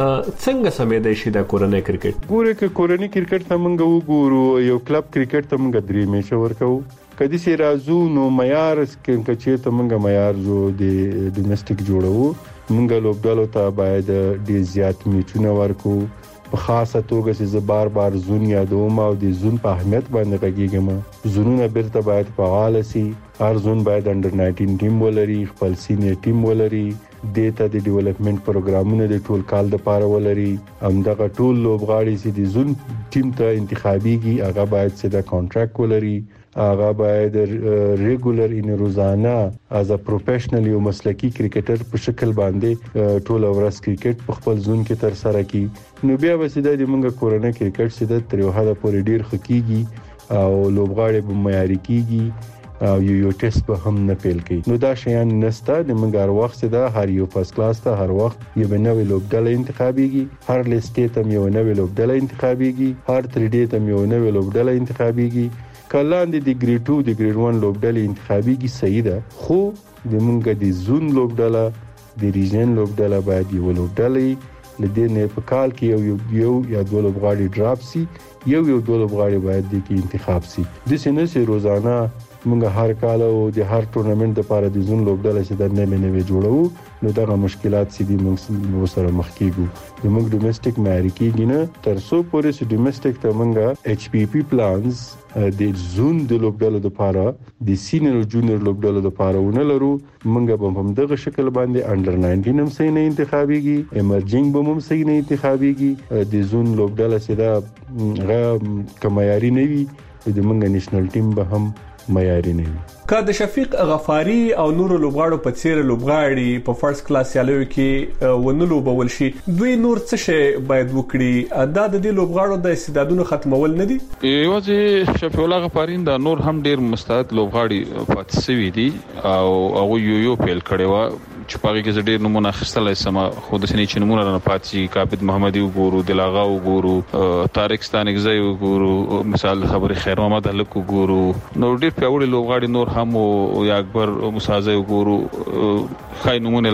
څنګه سمې دی شي د کورنۍ کرکټ. ګوره ک کورنۍ کرکټ ته موږ وګورو یو کلب کرکټ ته موږ درې میچ ورکو کدي سي رازو نو معیار کې چې ته موږ معیار جو د ډومېسټک جوړو موږ لوبډالو ته باید ډیر زیات میچونه ورکو په خاصه توګه چې زه بار بار زون یادوم او د زون په اهمیت باندې غږیږم. زونونه بیرته باید فعال شي. هر زون باید انډر ناینټین ټیم ولري خپل سینیر ټیم ولري دیتا د ډیولپمنٹ پروګرامونه د ټول کال د پاره ولري. همدغه ټول لوبغاړي چې د زون ټیم ته انتخابيږي هغه باید سیده کانټراکټ ولري. هغه باید ریګولر ان روزانه از ا پروفیشنل یو مسلکی کرکټر په شکل باندې ټول ورځ کرکټ په خپل زون کې تر سره کی. نو بیا به سیده د موږ کورنۍ کرکټ سیده تر یو حد پورې ډیر خکېږي او لوبغاړي به معیاري کیږي او یو یو ټیسټ به هم نه پیل کوي. نو دا شیان نسته د موږ هر وخت سیده هر یو فرست کلاس ته هر وخت یو نوې لوبډله انتخابيږي. هر لیسټ ته یو نوې لوبډله انتخابيږي. هر تر دې ته یو نوې لوبډله انتخابيږي. کلاندې د ګریډ ټو د ګریډ ون لوبډلې انتخابيږي صحیح ده. خو د مونږ د زون لوبډله د ریجن لوبډله باید یو لوبډلې لدې نه په کال کې یو یو یا دوه لوبغاړي ډراپ سي یو یو دوه لوبغاړي باید د کې انتخاب سي. د سینې سي روزانه مونږ هر کال او د هر ټورنمنت لپاره د زون لوبډله چې د نه نه جوړو. نو دا مشکلات سي دي موږ سره مخ کیږو. د موږ ډومېسټک معیاري کیږي نه تر څو پورې چې ډومېسټک ته موږ ایچ پی پی پلانز د زون د لوبډلو لپاره د سینیر او جونیور لوبډلو لپاره ونه لرو. موږ به هم دغه شکل باندې انډر ناینټین هم صحیح نه انتخابيږي. ایمرجینګ به هم صحیح نه انتخابيږي. د زون لوبډله سره غو کمایاري نه وي د موږ نېشنل ټیم به هم معیاري نه وي. که د شفیق غفاری او نور لوبغاړو په څیر لوبغاړي په فرست کلاس سیالیو کې ونلو بول شي دوی نور څه شي باید وکړي. دا د دې لوبغاړو د استعدادونو ختمول نه دي. یوازې شفیق الله غفاری دا نور هم ډیر مستعد لوبغاړي پاتې شوی دي او هغه یو یو پیل کړي و چې پاره کې ډېر نمونه خستلای سم خو د سنې چې نمونه نه پاتې کابد محمدي وګورو دلاغا وګورو طارق ستانګزی وګورو مثال خبري خیر محمد هلک وګورو نو ډېر پیاوړي لوبغاړي نور هم او یا اکبر مسازه وګورو خای نمونه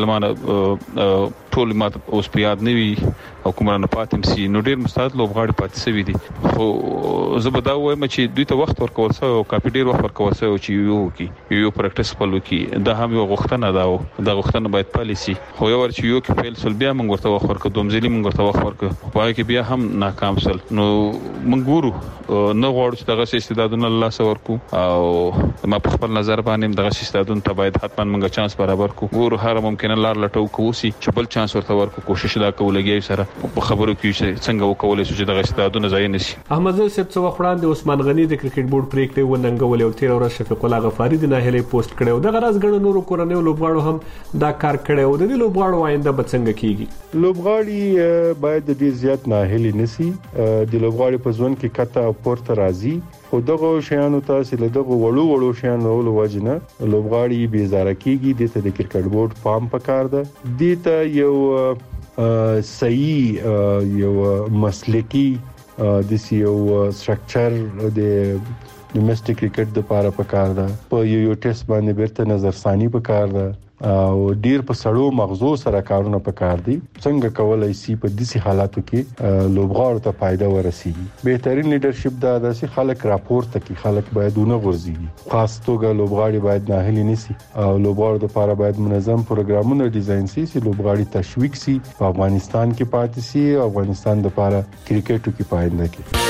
لمانه ټول ماته اوس پیاد نیوي او کومره پاتم سي نو ډېر مستعد لوبغاړي پاتې سوي دي. خو زه به دا وایم چې دوی ته وخت ورکول سوی او کافي ډېر وخت ورکول سوی چې یو کې یو پریکټیس خپل وکړي. دا هم یو غوښتنه ده او دا غوښتنه باید پالیسي. خو یو ورچ یو کې فیل سول بیا موږ ورته وخت ورکړو دومځلي موږ ورته وخت ورکړو په کې بیا هم ناکام سول. نو موږ ګورو نه غواړو چې دغه استعدادونه الله سره ورکو او ما په خپل نظر باندې دغه استعدادونه ته باید حتما موږ چانس برابر کو. ګورو هر ممکنه لار لټو کوسي چې بل چانس ورته ورکو کوشش دا کولګي سره په خبرو کې چې څنګه وکولای شو چې دغه استعدادونه ځای نشي. احمد صاحب څو وخت عثمان غنی د کرکټ بورډ پریکړه وننګول او تیر ورځ شفیق الله غفاری د ناهلې پوسټ کړو. د غراز غړو نورو کورنۍ لوبغاړو هم دا کار کړو. د دې لوبغاړو آینده به څنګه کیږي؟ لوبغاړي باید ډیر زیات ناهلې نسی. د لوبغاړي په ځوان کې کته پورته راځي خو دغه شیانو تاسو له دغه وړو وړو شیانو له وجنه لوبغاړي بیزاره کیږي. د ته د کرکټ بورډ پام پکار ده. د ته یو صحیح یو مسلکی د یو سټرکچر د ډومېسټک کرکټ د لپاره پکار ده. په یو یو ټیسټ باندې بیرته نظر ثاني پکار ده او ډیر په سړو مغزو سره کارونه پکار دي څنګه کولای شي په داسې حالاتو کې لوبغاړو ته فائدہ ورسیږي. بهترین لیدرشپ دا د سي خلک راپورته کی خلک باید ونه غورځي خاص توګه لوبغاړي باید ناهیلي نشي او لوبغاړو لپاره باید منظم پروګرامونه ډیزاین شي چې لوبغاړي تشویق شي په افغانستان کې پاتې شي او افغانستان لپاره کرکټ کې پاینده کی.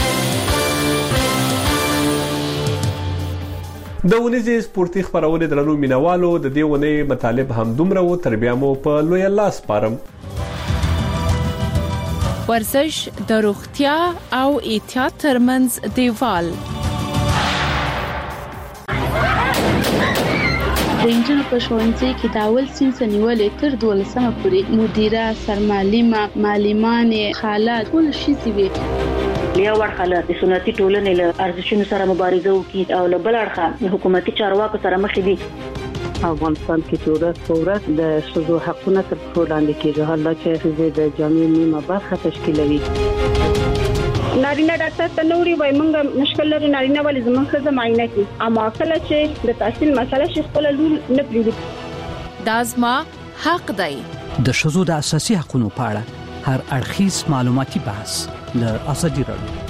د ونیزي سپورتي خبرونه درنو مینوالو د دې ونې مطالب هم دومره و تر بیا مو په لوی الله سپارم. ورزش د روغتیا او احتیاط ترمنځ دیوال. رنجل په ښوونځي کې د اول صنف نیولې تر دولسمه پورې مدیره سرمعلمه معلمانې خالات ټول شي وي. لیا ورخاله د سنتي ټولنې له ارزښتونو سره مبارزه وکړي او له بل اړخه حکومتي چارواکو سره مخ دي. افغانستان کې ټولنه ثورت د شذو حقوقو تر څو لاندې کېږي حالا چې د جامعي نیمه برخه تشکیلوي. نارینه ډاکټر ته نوري وای مونږ مشکل لري نارینه ولې زموږ څه معاینه کوي اما کله چې د تحصیل مسله شي خپل لور نه پریږدي. دازما حق دی. د شذو د اساسي حقوقو په اړه هر اړخیز معلوماتي بحث له ازادي راډیو